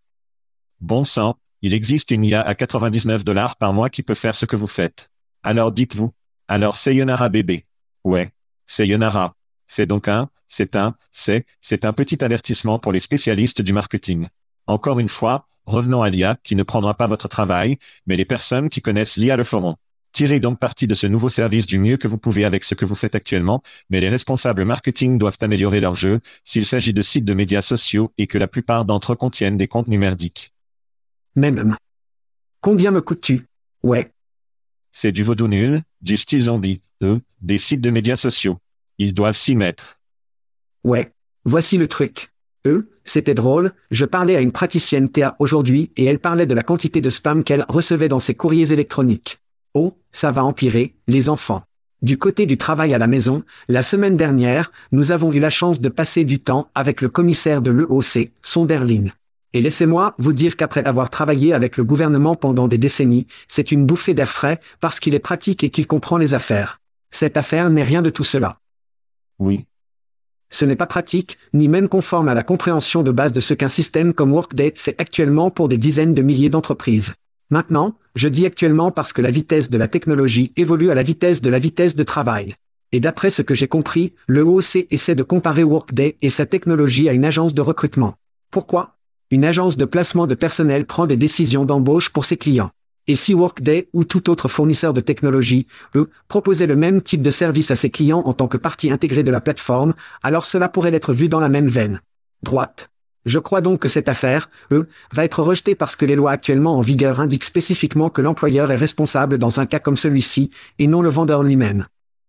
Bon sang, il existe une IA à $99 par mois qui peut faire ce que vous faites. Alors dites-vous. Alors sayonara bébé. Ouais. Sayonara. C'est un petit avertissement pour les spécialistes du marketing. Encore une fois, revenons à l'IA qui ne prendra pas votre travail, mais les personnes qui connaissent l'IA le feront. Tirez donc parti de ce nouveau service du mieux que vous pouvez avec ce que vous faites actuellement, mais les responsables marketing doivent améliorer leur jeu s'il s'agit de sites de médias sociaux et que la plupart d'entre eux contiennent des contenus merdiques. Même. Combien me coûtes-tu? Ouais. C'est du vaudou nul, du style zombie, des sites de médias sociaux. Ils doivent s'y mettre. Ouais. Voici le truc. C'était drôle, je parlais à une praticienne TA aujourd'hui et elle parlait de la quantité de spam qu'elle recevait dans ses courriers électroniques. Oh, ça va empirer, les enfants. Du côté du travail à la maison, la semaine dernière, nous avons eu la chance de passer du temps avec le commissaire de l'EOC, Sonderling. Et laissez-moi vous dire qu'après avoir travaillé avec le gouvernement pendant des décennies, c'est une bouffée d'air frais parce qu'il est pratique et qu'il comprend les affaires. Cette affaire n'est rien de tout cela. Oui. Ce n'est pas pratique, ni même conforme à la compréhension de base de ce qu'un système comme Workday fait actuellement pour des dizaines de milliers d'entreprises. Maintenant, je dis actuellement parce que la vitesse de la technologie évolue à la vitesse de travail. Et d'après ce que j'ai compris, le l'EOC essaie de comparer Workday et sa technologie à une agence de recrutement. Pourquoi? Une agence de placement de personnel prend des décisions d'embauche pour ses clients. Et si Workday ou tout autre fournisseur de technologie, proposait le même type de service à ses clients en tant que partie intégrée de la plateforme, alors cela pourrait être vu dans la même veine. Droite. Je crois donc que cette affaire, va être rejetée parce que les lois actuellement en vigueur indiquent spécifiquement que l'employeur est responsable dans un cas comme celui-ci, et non le vendeur lui-même.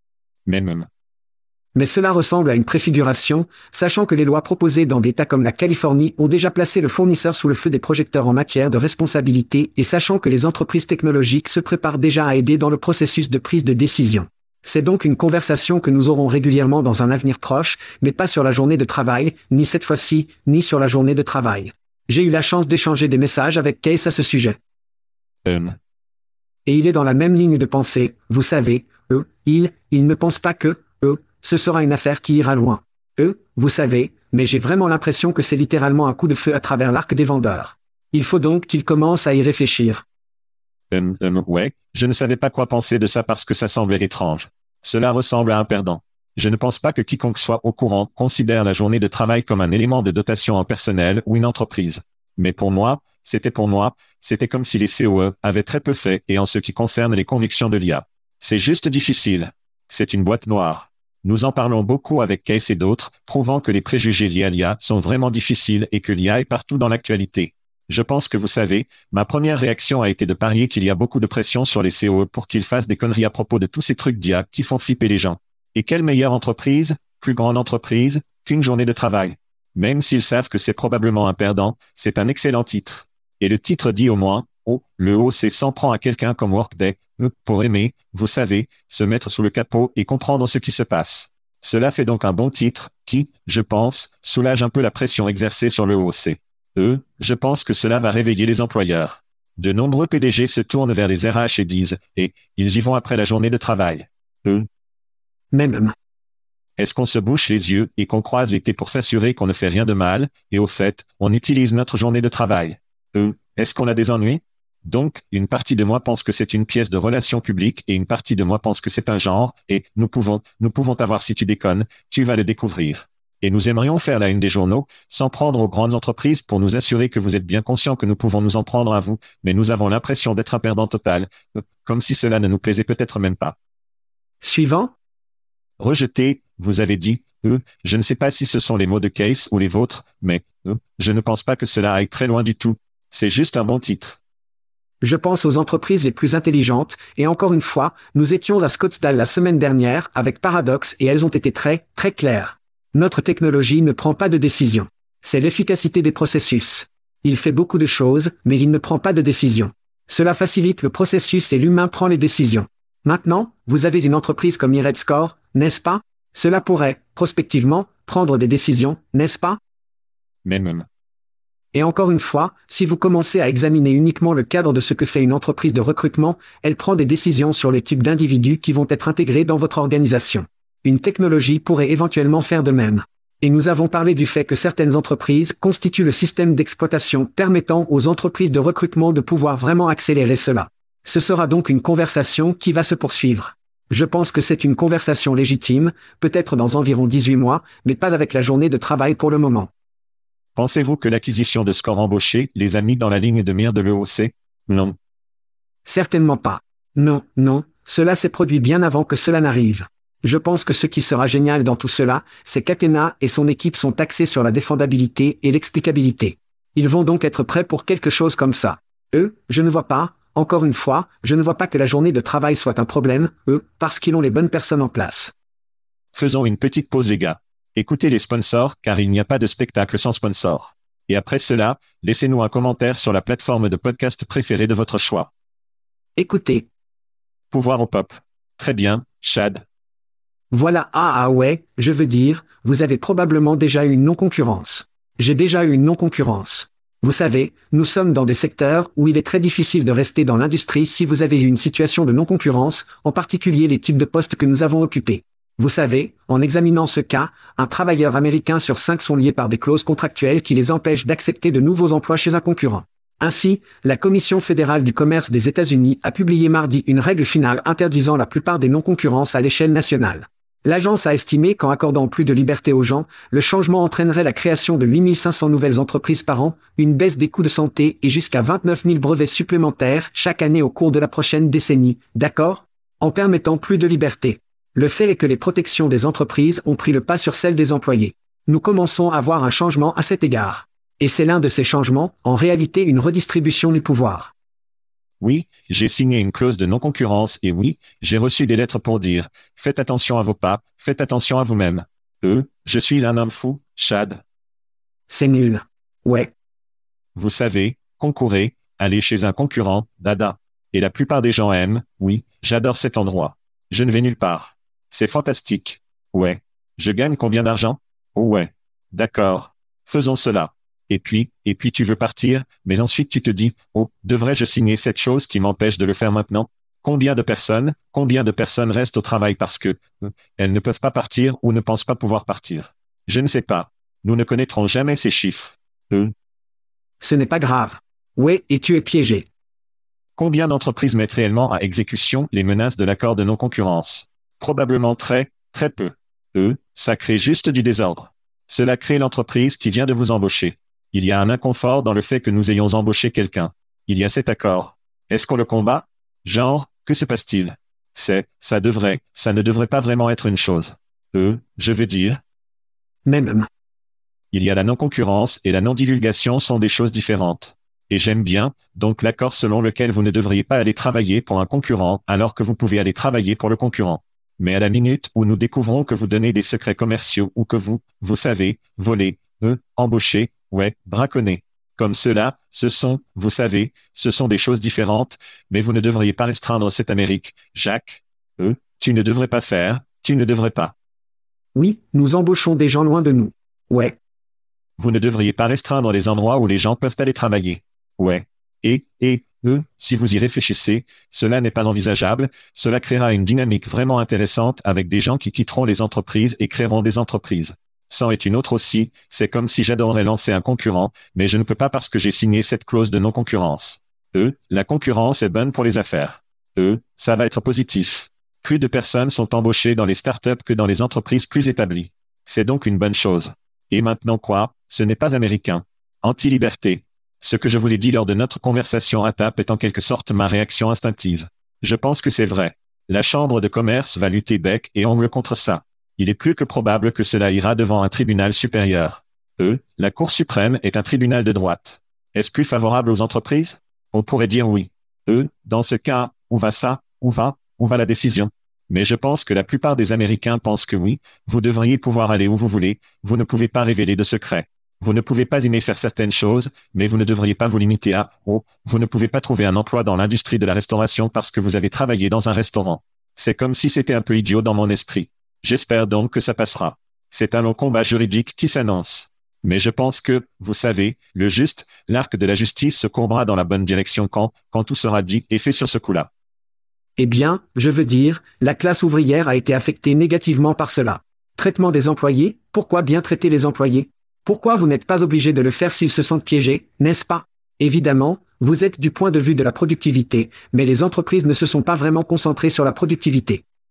Même. Mais cela ressemble à une préfiguration, sachant que les lois proposées dans des États comme la Californie ont déjà placé le fournisseur sous le feu des projecteurs en matière de responsabilité et sachant que les entreprises technologiques se préparent déjà à aider dans le processus de prise de décision. C'est donc une conversation que nous aurons régulièrement dans un avenir proche, mais pas sur la journée de travail, ni cette fois-ci, ni sur la journée de travail. J'ai eu la chance d'échanger des messages avec Case à ce sujet. Et il est dans la même ligne de pensée, vous savez, il ne pense pas que, ce sera une affaire qui ira loin. Vous savez, mais j'ai vraiment l'impression que c'est littéralement un coup de feu à travers l'arc des vendeurs. Il faut donc qu'ils commencent à y réfléchir. Ouais, je ne savais pas quoi penser de ça parce que ça semblait étrange. Cela ressemble à un perdant. Je ne pense pas que quiconque soit au courant considère la journée de travail comme un élément de dotation en personnel ou une entreprise. Mais pour moi, c'était comme si les COE avaient très peu fait et en ce qui concerne les convictions de l'IA. C'est juste difficile. C'est une boîte noire. Nous en parlons beaucoup avec Case et d'autres, prouvant que les préjugés liés à l'IA sont vraiment difficiles et que l'IA est partout dans l'actualité. Je pense que vous savez, ma première réaction a été de parier qu'il y a beaucoup de pression sur les COE pour qu'ils fassent des conneries à propos de tous ces trucs d'IA qui font flipper les gens. Et quelle meilleure entreprise, plus grande entreprise, qu'une journée de travail. Même s'ils savent que c'est probablement un perdant, c'est un excellent titre. Et le titre dit au moins, le l'EOC s'en prend à quelqu'un comme Workday, pour aimer, vous savez, se mettre sous le capot et comprendre ce qui se passe. Cela fait donc un bon titre, qui, je pense, soulage un peu la pression exercée sur le l'EOC. Je pense que cela va réveiller les employeurs. De nombreux PDG se tournent vers les RH et disent, ils y vont après la journée de travail. Même. Est-ce qu'on se bouche les yeux et qu'on croise les T pour s'assurer qu'on ne fait rien de mal, et au fait, on utilise notre journée de travail? Est-ce qu'on a des ennuis? Donc, une partie de moi pense que c'est une pièce de relations publiques et une partie de moi pense que c'est un genre, et nous pouvons t'avoir si tu déconnes, tu vas le découvrir. Et nous aimerions faire la une des journaux, s'en prendre aux grandes entreprises pour nous assurer que vous êtes bien conscients que nous pouvons nous en prendre à vous, mais nous avons l'impression d'être un perdant total, comme si cela ne nous plaisait peut-être même pas. Suivant? Rejeté, vous avez dit, je ne sais pas si ce sont les mots de Case ou les vôtres, mais, je ne pense pas que cela aille très loin du tout. C'est juste un bon titre. Je pense aux entreprises les plus intelligentes, et encore une fois, nous étions à Scottsdale la semaine dernière avec Paradox et elles ont été très, très claires. Notre technologie ne prend pas de décision. C'est l'efficacité des processus. Il fait beaucoup de choses, mais il ne prend pas de décision. Cela facilite le processus et l'humain prend les décisions. Maintenant, vous avez une entreprise comme iRedScore, n'est-ce pas? Cela pourrait, prospectivement, prendre des décisions, n'est-ce pas? Même. Et encore une fois, si vous commencez à examiner uniquement le cadre de ce que fait une entreprise de recrutement, elle prend des décisions sur les types d'individus qui vont être intégrés dans votre organisation. Une technologie pourrait éventuellement faire de même. Et nous avons parlé du fait que certaines entreprises constituent le système d'exploitation permettant aux entreprises de recrutement de pouvoir vraiment accélérer cela. Ce sera donc une conversation qui va se poursuivre. Je pense que c'est une conversation légitime, peut-être dans environ 18 mois, mais pas avec la journée de travail pour le moment. Pensez-vous que l'acquisition de scores embauchés les a mis dans la ligne de mire de l'EOC? Non. Certainement pas. Non, non, cela s'est produit bien avant que cela n'arrive. Je pense que ce qui sera génial dans tout cela, c'est qu'Athena et son équipe sont axés sur la défendabilité et l'explicabilité. Ils vont donc être prêts pour quelque chose comme ça. Je ne vois pas, encore une fois, je ne vois pas que la journée de travail soit un problème, parce qu'ils ont les bonnes personnes en place. Faisons une petite pause les gars. Écoutez les sponsors car il n'y a pas de spectacle sans sponsor. Et après cela, laissez-nous un commentaire sur la plateforme de podcast préférée de votre choix. Écoutez. Pouvoir au pop. Très bien, Chad. Voilà, ouais, je veux dire, vous avez probablement déjà eu une non-concurrence. J'ai déjà eu une non-concurrence. Vous savez, nous sommes dans des secteurs où il est très difficile de rester dans l'industrie si vous avez eu une situation de non-concurrence, en particulier les types de postes que nous avons occupés. Vous savez, en examinant ce cas, un travailleur américain sur 5 sont liés par des clauses contractuelles qui les empêchent d'accepter de nouveaux emplois chez un concurrent. Ainsi, la Commission fédérale du commerce des États-Unis a publié mardi une règle finale interdisant la plupart des non-concurrences à l'échelle nationale. L'agence a estimé qu'en accordant plus de liberté aux gens, le changement entraînerait la création de 8500 nouvelles entreprises par an, une baisse des coûts de santé et jusqu'à 29 000 brevets supplémentaires chaque année au cours de la prochaine décennie, d'accord? En permettant plus de liberté. Le fait est que les protections des entreprises ont pris le pas sur celles des employés. Nous commençons à voir un changement à cet égard. Et c'est l'un de ces changements, en réalité une redistribution du pouvoir. Oui, j'ai signé une clause de non-concurrence et oui, j'ai reçu des lettres pour dire « Faites attention à vos pas, faites attention à vous-même. » Je suis un homme fou, Chad. C'est nul. Ouais. Vous savez, concourez, allez chez un concurrent, dada. Et la plupart des gens aiment, oui, j'adore cet endroit. Je ne vais nulle part. C'est fantastique. Ouais. Je gagne combien d'argent? Oh ouais. D'accord. Faisons cela. Et puis tu veux partir, mais ensuite tu te dis, oh, devrais-je signer cette chose qui m'empêche de le faire maintenant? Combien de personnes restent au travail parce que elles ne peuvent pas partir ou ne pensent pas pouvoir partir? Je ne sais pas. Nous ne connaîtrons jamais ces chiffres. Ce n'est pas grave. Ouais, et tu es piégé. Combien d'entreprises mettent réellement à exécution les menaces de l'accord de non-concurrence? Probablement très, très peu. Ça crée juste du désordre. Cela crée l'entreprise qui vient de vous embaucher. Il y a un inconfort dans le fait que nous ayons embauché quelqu'un. Il y a cet accord. Est-ce qu'on le combat? Genre, que se passe-t-il? Ça ne devrait pas vraiment être une chose. Je veux dire. Même. Il y a la non-concurrence et la non-divulgation sont des choses différentes. Et j'aime bien, donc l'accord selon lequel vous ne devriez pas aller travailler pour un concurrent alors que vous pouvez aller travailler pour le concurrent. Mais à la minute où nous découvrons que vous donnez des secrets commerciaux ou que vous savez, voler, embaucher, ouais, braconner. Comme cela, vous savez, ce sont des choses différentes, mais vous ne devriez pas restreindre cette Amérique, Jacques. Tu ne devrais pas faire, tu ne devrais pas. Oui, nous embauchons des gens loin de nous. Ouais. Vous ne devriez pas restreindre les endroits où les gens peuvent aller travailler. Ouais. Si vous y réfléchissez, cela n'est pas envisageable, cela créera une dynamique vraiment intéressante avec des gens qui quitteront les entreprises et créeront des entreprises. C'en est une autre aussi, c'est comme si j'adorerais lancer un concurrent, mais je ne peux pas parce que j'ai signé cette clause de non-concurrence. La concurrence est bonne pour les affaires. Ça va être positif. Plus de personnes sont embauchées dans les startups que dans les entreprises plus établies. C'est donc une bonne chose. Et maintenant quoi? Ce n'est pas américain. Anti-liberté. Ce que je vous ai dit lors de notre conversation à TAP est en quelque sorte ma réaction instinctive. Je pense que c'est vrai. La Chambre de commerce va lutter bec et ongle contre ça. Il est plus que probable que cela ira devant un tribunal supérieur. La Cour suprême est un tribunal de droite. Est-ce plus favorable aux entreprises? On pourrait dire oui. Dans ce cas, où va ça? Où va la décision? Mais je pense que la plupart des Américains pensent que oui, vous devriez pouvoir aller où vous voulez, vous ne pouvez pas révéler de secrets. Vous ne pouvez pas aimer faire certaines choses, mais vous ne devriez pas vous limiter à « Oh, vous ne pouvez pas trouver un emploi dans l'industrie de la restauration parce que vous avez travaillé dans un restaurant. » C'est comme si c'était un peu idiot dans mon esprit. J'espère donc que ça passera. C'est un long combat juridique qui s'annonce. Mais je pense que, vous savez, l'arc de la justice se courbera dans la bonne direction quand tout sera dit et fait sur ce coup-là. Eh bien, je veux dire, la classe ouvrière a été affectée négativement par cela. Traitement des employés, pourquoi bien traiter les employés? Pourquoi vous n'êtes pas obligé de le faire s'ils se sentent piégés, n'est-ce pas? Évidemment, vous êtes du point de vue de la productivité, mais les entreprises ne se sont pas vraiment concentrées sur la productivité.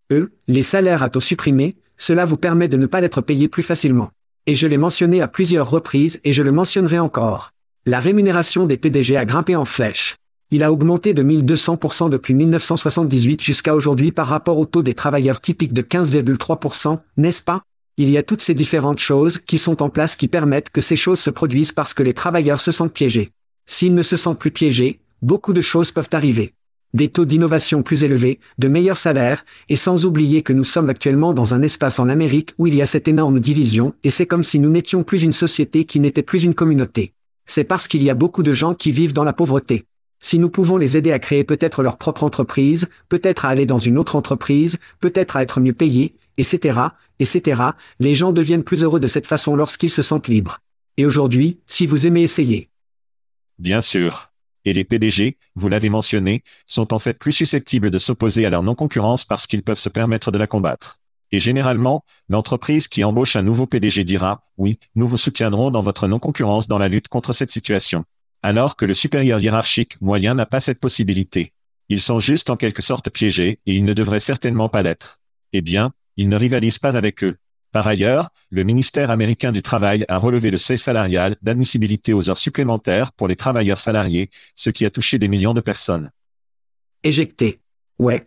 Les salaires à taux supprimés, cela vous permet de ne pas être payé plus facilement. Et je l'ai mentionné à plusieurs reprises et je le mentionnerai encore. La rémunération des PDG a grimpé en flèche. Il a augmenté de 1200% depuis 1978 jusqu'à aujourd'hui par rapport au taux des travailleurs typiques de 15,3%, n'est-ce pas? Il y a toutes ces différentes choses qui sont en place qui permettent que ces choses se produisent parce que les travailleurs se sentent piégés. S'ils ne se sentent plus piégés, beaucoup de choses peuvent arriver. Des taux d'innovation plus élevés, de meilleurs salaires, et sans oublier que nous sommes actuellement dans un espace en Amérique où il y a cette énorme division, et c'est comme si nous n'étions plus une société qui n'était plus une communauté. C'est parce qu'il y a beaucoup de gens qui vivent dans la pauvreté. Si nous pouvons les aider à créer peut-être leur propre entreprise, peut-être à aller dans une autre entreprise, peut-être à être mieux payés, etc., etc., les gens deviennent plus heureux de cette façon lorsqu'ils se sentent libres. Et aujourd'hui, si vous aimez essayer. Bien sûr. Et les PDG, vous l'avez mentionné, sont en fait plus susceptibles de s'opposer à leur non-concurrence parce qu'ils peuvent se permettre de la combattre. Et généralement, l'entreprise qui embauche un nouveau PDG dira « Oui, nous vous soutiendrons dans votre non-concurrence dans la lutte contre cette situation ». Alors que le supérieur hiérarchique moyen n'a pas cette possibilité. Ils sont juste en quelque sorte piégés et ils ne devraient certainement pas l'être. Eh bien, ils ne rivalisent pas avec eux. Par ailleurs, le ministère américain du Travail a relevé le seuil salarial d'admissibilité aux heures supplémentaires pour les travailleurs salariés, ce qui a touché des millions de personnes. Éjecté. Ouais.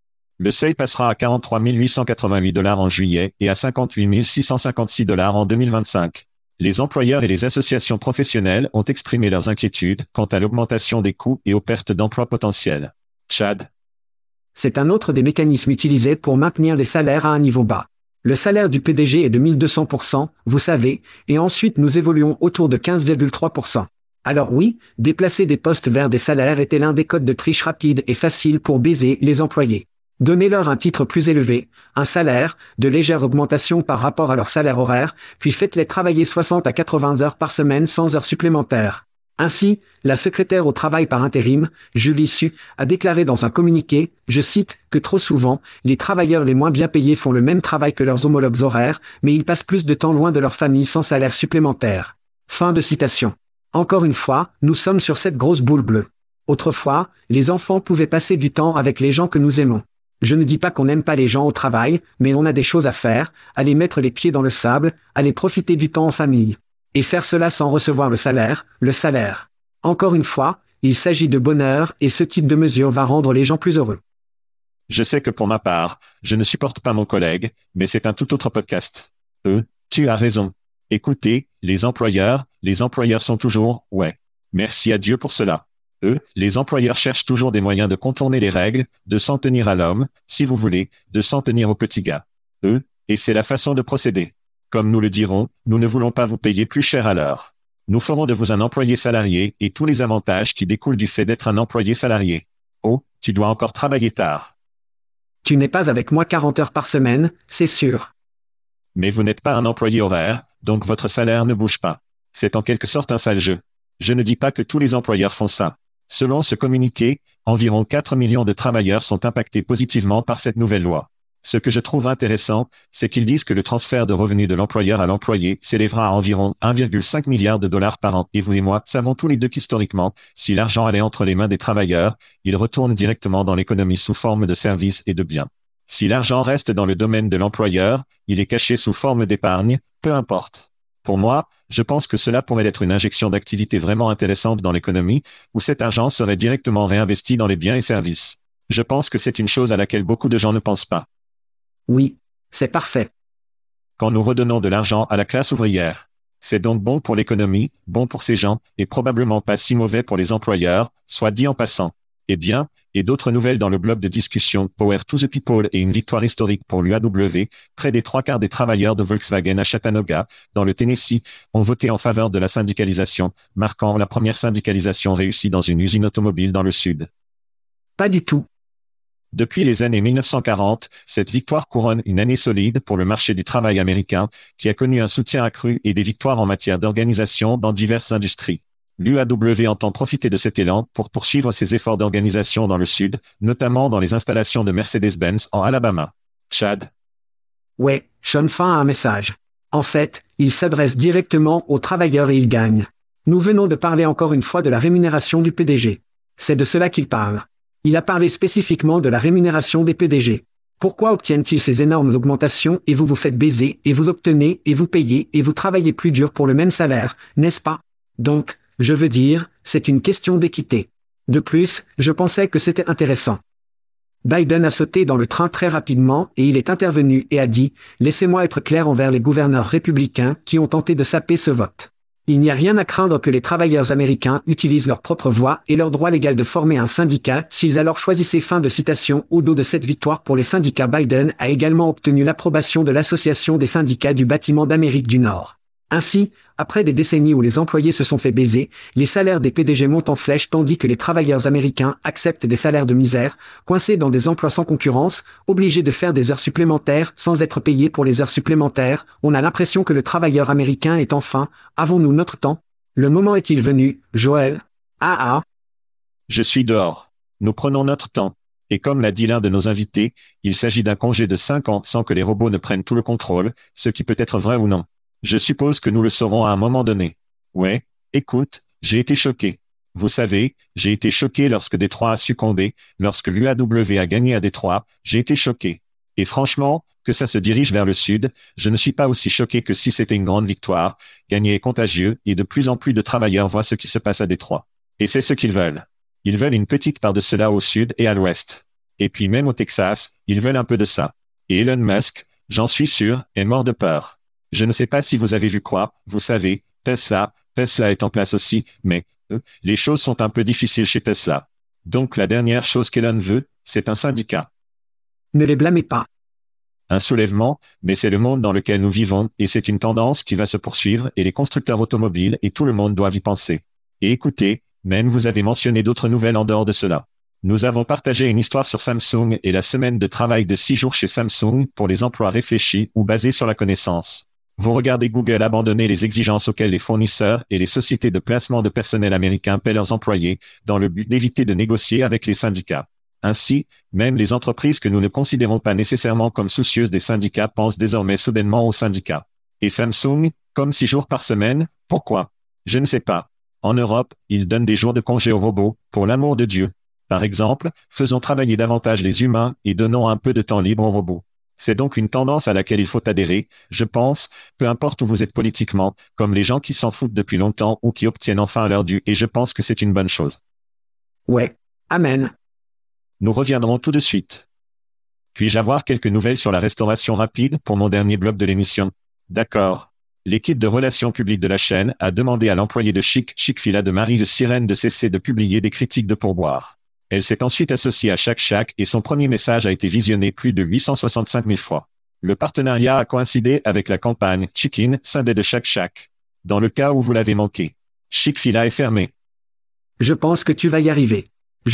Le seuil passera à 43 888 $ en juillet et à 58 656 $ en 2025. Les employeurs et les associations professionnelles ont exprimé leurs inquiétudes quant à l'augmentation des coûts et aux pertes d'emplois potentielles. Chad. C'est un autre des mécanismes utilisés pour maintenir les salaires à un niveau bas. Le salaire du PDG est de 1200%, vous savez, et ensuite nous évoluons autour de 15,3%. Alors oui, déplacer des postes vers des salaires était l'un des codes de triche rapide et facile pour baiser les employés. Donnez-leur un titre plus élevé, un salaire, de légère augmentation par rapport à leur salaire horaire, puis faites-les travailler 60 à 80 heures par semaine sans heures supplémentaires. Ainsi, la secrétaire au travail par intérim, Julie Su, a déclaré dans un communiqué, je cite, que trop souvent, les travailleurs les moins bien payés font le même travail que leurs homologues horaires, mais ils passent plus de temps loin de leur famille sans salaire supplémentaire. Fin de citation. Encore une fois, nous sommes sur cette grosse boule bleue. Autrefois, les enfants pouvaient passer du temps avec les gens que nous aimons. Je ne dis pas qu'on n'aime pas les gens au travail, mais on a des choses à faire, aller mettre les pieds dans le sable, aller profiter du temps en famille. Et faire cela sans recevoir le salaire. Encore une fois, il s'agit de bonheur et ce type de mesure va rendre les gens plus heureux. Je sais que pour ma part, je ne supporte pas mon collègue, mais c'est un tout autre podcast. Tu as raison. Écoutez, les employeurs sont toujours, ouais. Merci à Dieu pour cela. Les employeurs cherchent toujours des moyens de contourner les règles, de s'en tenir à l'homme, si vous voulez, de s'en tenir au petit gars. Et c'est la façon de procéder. Comme nous le dirons, nous ne voulons pas vous payer plus cher à l'heure. Nous ferons de vous un employé salarié et tous les avantages qui découlent du fait d'être un employé salarié. Oh, tu dois encore travailler tard. Tu n'es pas avec moi 40 heures par semaine, c'est sûr. Mais vous n'êtes pas un employé horaire, donc votre salaire ne bouge pas. C'est en quelque sorte un sale jeu. Je ne dis pas que tous les employeurs font ça. Selon ce communiqué, environ 4 millions de travailleurs sont impactés positivement par cette nouvelle loi. Ce que je trouve intéressant, c'est qu'ils disent que le transfert de revenus de l'employeur à l'employé s'élèvera à environ 1,5 milliard de dollars par an. Et vous et moi savons tous les deux qu'historiquement, si l'argent allait entre les mains des travailleurs, il retourne directement dans l'économie sous forme de services et de biens. Si l'argent reste dans le domaine de l'employeur, il est caché sous forme d'épargne, peu importe. Pour moi, je pense que cela pourrait être une injection d'activité vraiment intéressante dans l'économie, où cet argent serait directement réinvesti dans les biens et services. Je pense que c'est une chose à laquelle beaucoup de gens ne pensent pas. Oui, c'est parfait. Quand nous redonnons de l'argent à la classe ouvrière, c'est donc bon pour l'économie, bon pour ces gens, et probablement pas si mauvais pour les employeurs, soit dit en passant. Eh bien, et d'autres nouvelles dans le blog de discussion Power to the People et une victoire historique pour l'UAW, près des 3/4 des travailleurs de Volkswagen à Chattanooga, dans le Tennessee, ont voté en faveur de la syndicalisation, marquant la première syndicalisation réussie dans une usine automobile dans le Sud. Pas du tout. Depuis les années 1940, cette victoire couronne une année solide pour le marché du travail américain, qui a connu un soutien accru et des victoires en matière d'organisation dans diverses industries. L'UAW entend profiter de cet élan pour poursuivre ses efforts d'organisation dans le Sud, notamment dans les installations de Mercedes-Benz en Alabama. Chad. Ouais, Sean Fin a un message. En fait, il s'adresse directement aux travailleurs et il gagne. Nous venons de parler encore une fois de la rémunération du PDG. C'est de cela qu'il parle. Il a parlé spécifiquement de la rémunération des PDG. Pourquoi obtiennent-ils ces énormes augmentations et vous vous faites baiser et vous obtenez et vous payez et vous travaillez plus dur pour le même salaire, n'est-ce pas? Donc, je veux dire, c'est une question d'équité. De plus, je pensais que c'était intéressant. Biden a sauté dans le train très rapidement et il est intervenu et a dit « Laissez-moi être clair envers les gouverneurs républicains qui ont tenté de saper ce vote. Il n'y a rien à craindre que les travailleurs américains utilisent leur propre voix et leur droit légal de former un syndicat s'ils alors choisissaient ». Fin de citation. Au dos de cette victoire pour les syndicats, Biden a également obtenu l'approbation de l'Association des syndicats du bâtiment d'Amérique du Nord. Ainsi, après des décennies où les employés se sont fait baiser, les salaires des PDG montent en flèche tandis que les travailleurs américains acceptent des salaires de misère, coincés dans des emplois sans concurrence, obligés de faire des heures supplémentaires sans être payés pour les heures supplémentaires. On a l'impression que le travailleur américain est enfin, avons-nous notre temps? Le moment est-il venu, Joël? Ah. Je suis dehors. Nous prenons notre temps. Et comme l'a dit l'un de nos invités, il s'agit d'un congé de 5 ans sans que les robots ne prennent tout le contrôle, ce qui peut être vrai ou non. Je suppose que nous le saurons à un moment donné. Ouais, écoute, j'ai été choqué. Vous savez, j'ai été choqué lorsque Détroit a succombé, lorsque l'UAW a gagné à Détroit, j'ai été choqué. Et franchement, que ça se dirige vers le sud, je ne suis pas aussi choqué que si c'était une grande victoire, gagner est contagieux, et de plus en plus de travailleurs voient ce qui se passe à Détroit. Et c'est ce qu'ils veulent. Ils veulent une petite part de cela au sud et à l'ouest. Et puis même au Texas, ils veulent un peu de ça. Et Elon Musk, j'en suis sûr, est mort de peur. Je ne sais pas si vous avez vu quoi, vous savez, Tesla est en place aussi, mais les choses sont un peu difficiles chez Tesla. Donc la dernière chose qu'Elon veut, c'est un syndicat. Ne les blâmez pas. Un soulèvement, mais c'est le monde dans lequel nous vivons, et c'est une tendance qui va se poursuivre, et les constructeurs automobiles et tout le monde doivent y penser. Et écoutez, même vous avez mentionné d'autres nouvelles en dehors de cela. Nous avons partagé une histoire sur Samsung et la semaine de travail de 6 jours chez Samsung pour les emplois réfléchis ou basés sur la connaissance. Vous regardez Google abandonner les exigences auxquelles les fournisseurs et les sociétés de placement de personnel américains paient leurs employés, dans le but d'éviter de négocier avec les syndicats. Ainsi, même les entreprises que nous ne considérons pas nécessairement comme soucieuses des syndicats pensent désormais soudainement aux syndicats. Et Samsung, comme 6 jours par semaine, pourquoi? Je ne sais pas. En Europe, ils donnent des jours de congé aux robots, pour l'amour de Dieu. Par exemple, faisons travailler davantage les humains et donnons un peu de temps libre aux robots. C'est donc une tendance à laquelle il faut adhérer, je pense, peu importe où vous êtes politiquement, comme les gens qui s'en foutent depuis longtemps ou qui obtiennent enfin leur dû, et je pense que c'est une bonne chose. Ouais. Amen. Nous reviendrons tout de suite. Puis-je avoir quelques nouvelles sur la restauration rapide pour mon dernier bloc de l'émission? D'accord. L'équipe de relations publiques de la chaîne a demandé à l'employé de Chick-fil-A de Marie Sirène de cesser de publier des critiques de pourboire. Elle s'est ensuite associée à Shaq Shack et son premier message a été visionné plus de 865 000 fois. Le partenariat a coïncidé avec la campagne Chicken Sunday de Shaq Shack. Dans le cas où vous l'avez manqué, Chick-fil-A est fermé. Je pense que tu vas y arriver.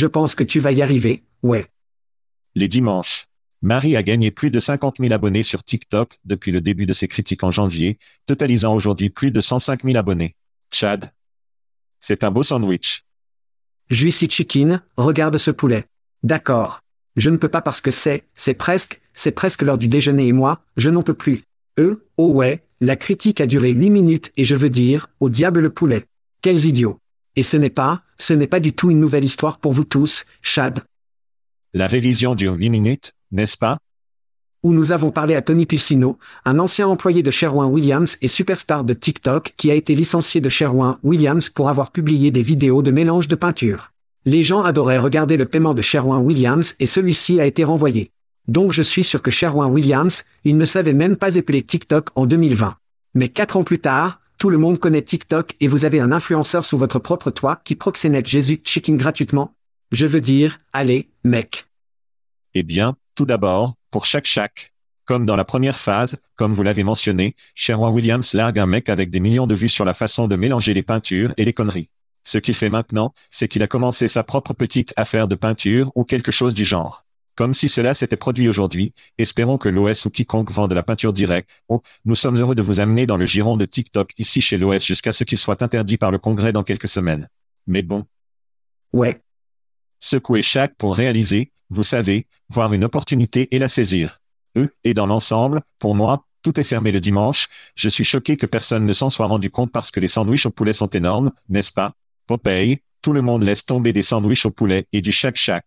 Ouais. Les dimanches. Marie a gagné plus de 50 000 abonnés sur TikTok depuis le début de ses critiques en janvier, totalisant aujourd'hui plus de 105 000 abonnés. Chad. C'est un beau sandwich. Juicy Chicken, regarde ce poulet. D'accord. Je ne peux pas parce que c'est presque l'heure du déjeuner et moi, je n'en peux plus. Oh ouais, la critique a duré 8 minutes et je veux dire, au diable le poulet. Quels idiots. Et ce n'est pas du tout une nouvelle histoire pour vous tous, Chad. La révision dure 8 minutes, n'est-ce pas? Où nous avons parlé à Tony Pulsino, un ancien employé de Sherwin-Williams et superstar de TikTok qui a été licencié de Sherwin-Williams pour avoir publié des vidéos de mélange de peinture. Les gens adoraient regarder le paiement de Sherwin-Williams et celui-ci a été renvoyé. Donc je suis sûr que Sherwin-Williams, il ne savait même pas épeler TikTok en 2020. Mais 4 ans plus tard, tout le monde connaît TikTok et vous avez un influenceur sous votre propre toit qui proxénète Jésus Chicken gratuitement. Je veux dire, allez, mec. Eh bien, tout d'abord, pour Shack. Comme dans la première phase, comme vous l'avez mentionné, Sherwin-Williams largue un mec avec des millions de vues sur la façon de mélanger les peintures et les conneries. Ce qu'il fait maintenant, c'est qu'il a commencé sa propre petite affaire de peinture ou quelque chose du genre. Comme si cela s'était produit aujourd'hui, espérons que l'OS ou quiconque vend de la peinture directe. Oh, nous sommes heureux de vous amener dans le giron de TikTok ici chez l'OS jusqu'à ce qu'il soit interdit par le Congrès dans quelques semaines. Mais bon. Ouais. Secouer Shaq pour réaliser, vous savez, voir une opportunité et la saisir. Et dans l'ensemble, pour moi, tout est fermé le dimanche. Je suis choqué que personne ne s'en soit rendu compte parce que les sandwichs au poulet sont énormes, n'est-ce pas? Popeye, tout le monde laisse tomber des sandwichs au poulet et du Shaq Shack.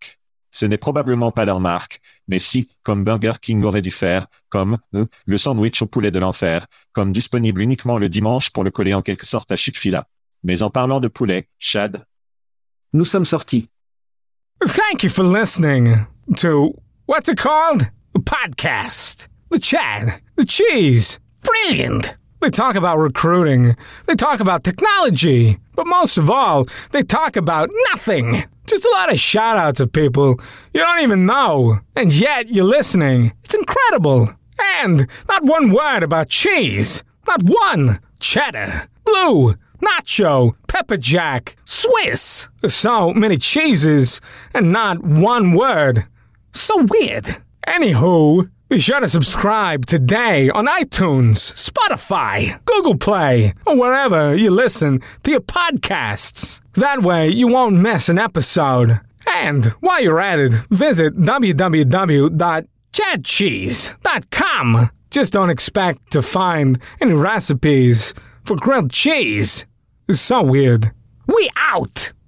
Ce n'est probablement pas leur marque, mais si, comme Burger King aurait dû faire, comme le sandwich au poulet de l'enfer, comme disponible uniquement le dimanche pour le coller en quelque sorte à Chick-fil-A. Mais en parlant de poulet, Chad. Nous sommes sortis. Thank you for listening to, what's it called? A podcast. The Chad. The Cheese. Brilliant. They talk about recruiting. They talk about technology. But most of all, they talk about nothing. Just a lot of shout-outs of people you don't even know. And yet you're listening. It's incredible. And not one word about cheese. Not one. Cheddar. Blue. Nacho. Pepper Jack. Swiss. So many cheeses and not one word. So weird. Anywho, be sure to subscribe today on iTunes, Spotify, Google Play, or wherever you listen to your podcasts. That way you won't miss an episode. And while you're at it, visit www.chadcheese.com. Just don't expect to find any recipes for grilled cheese. It's so weird. We out!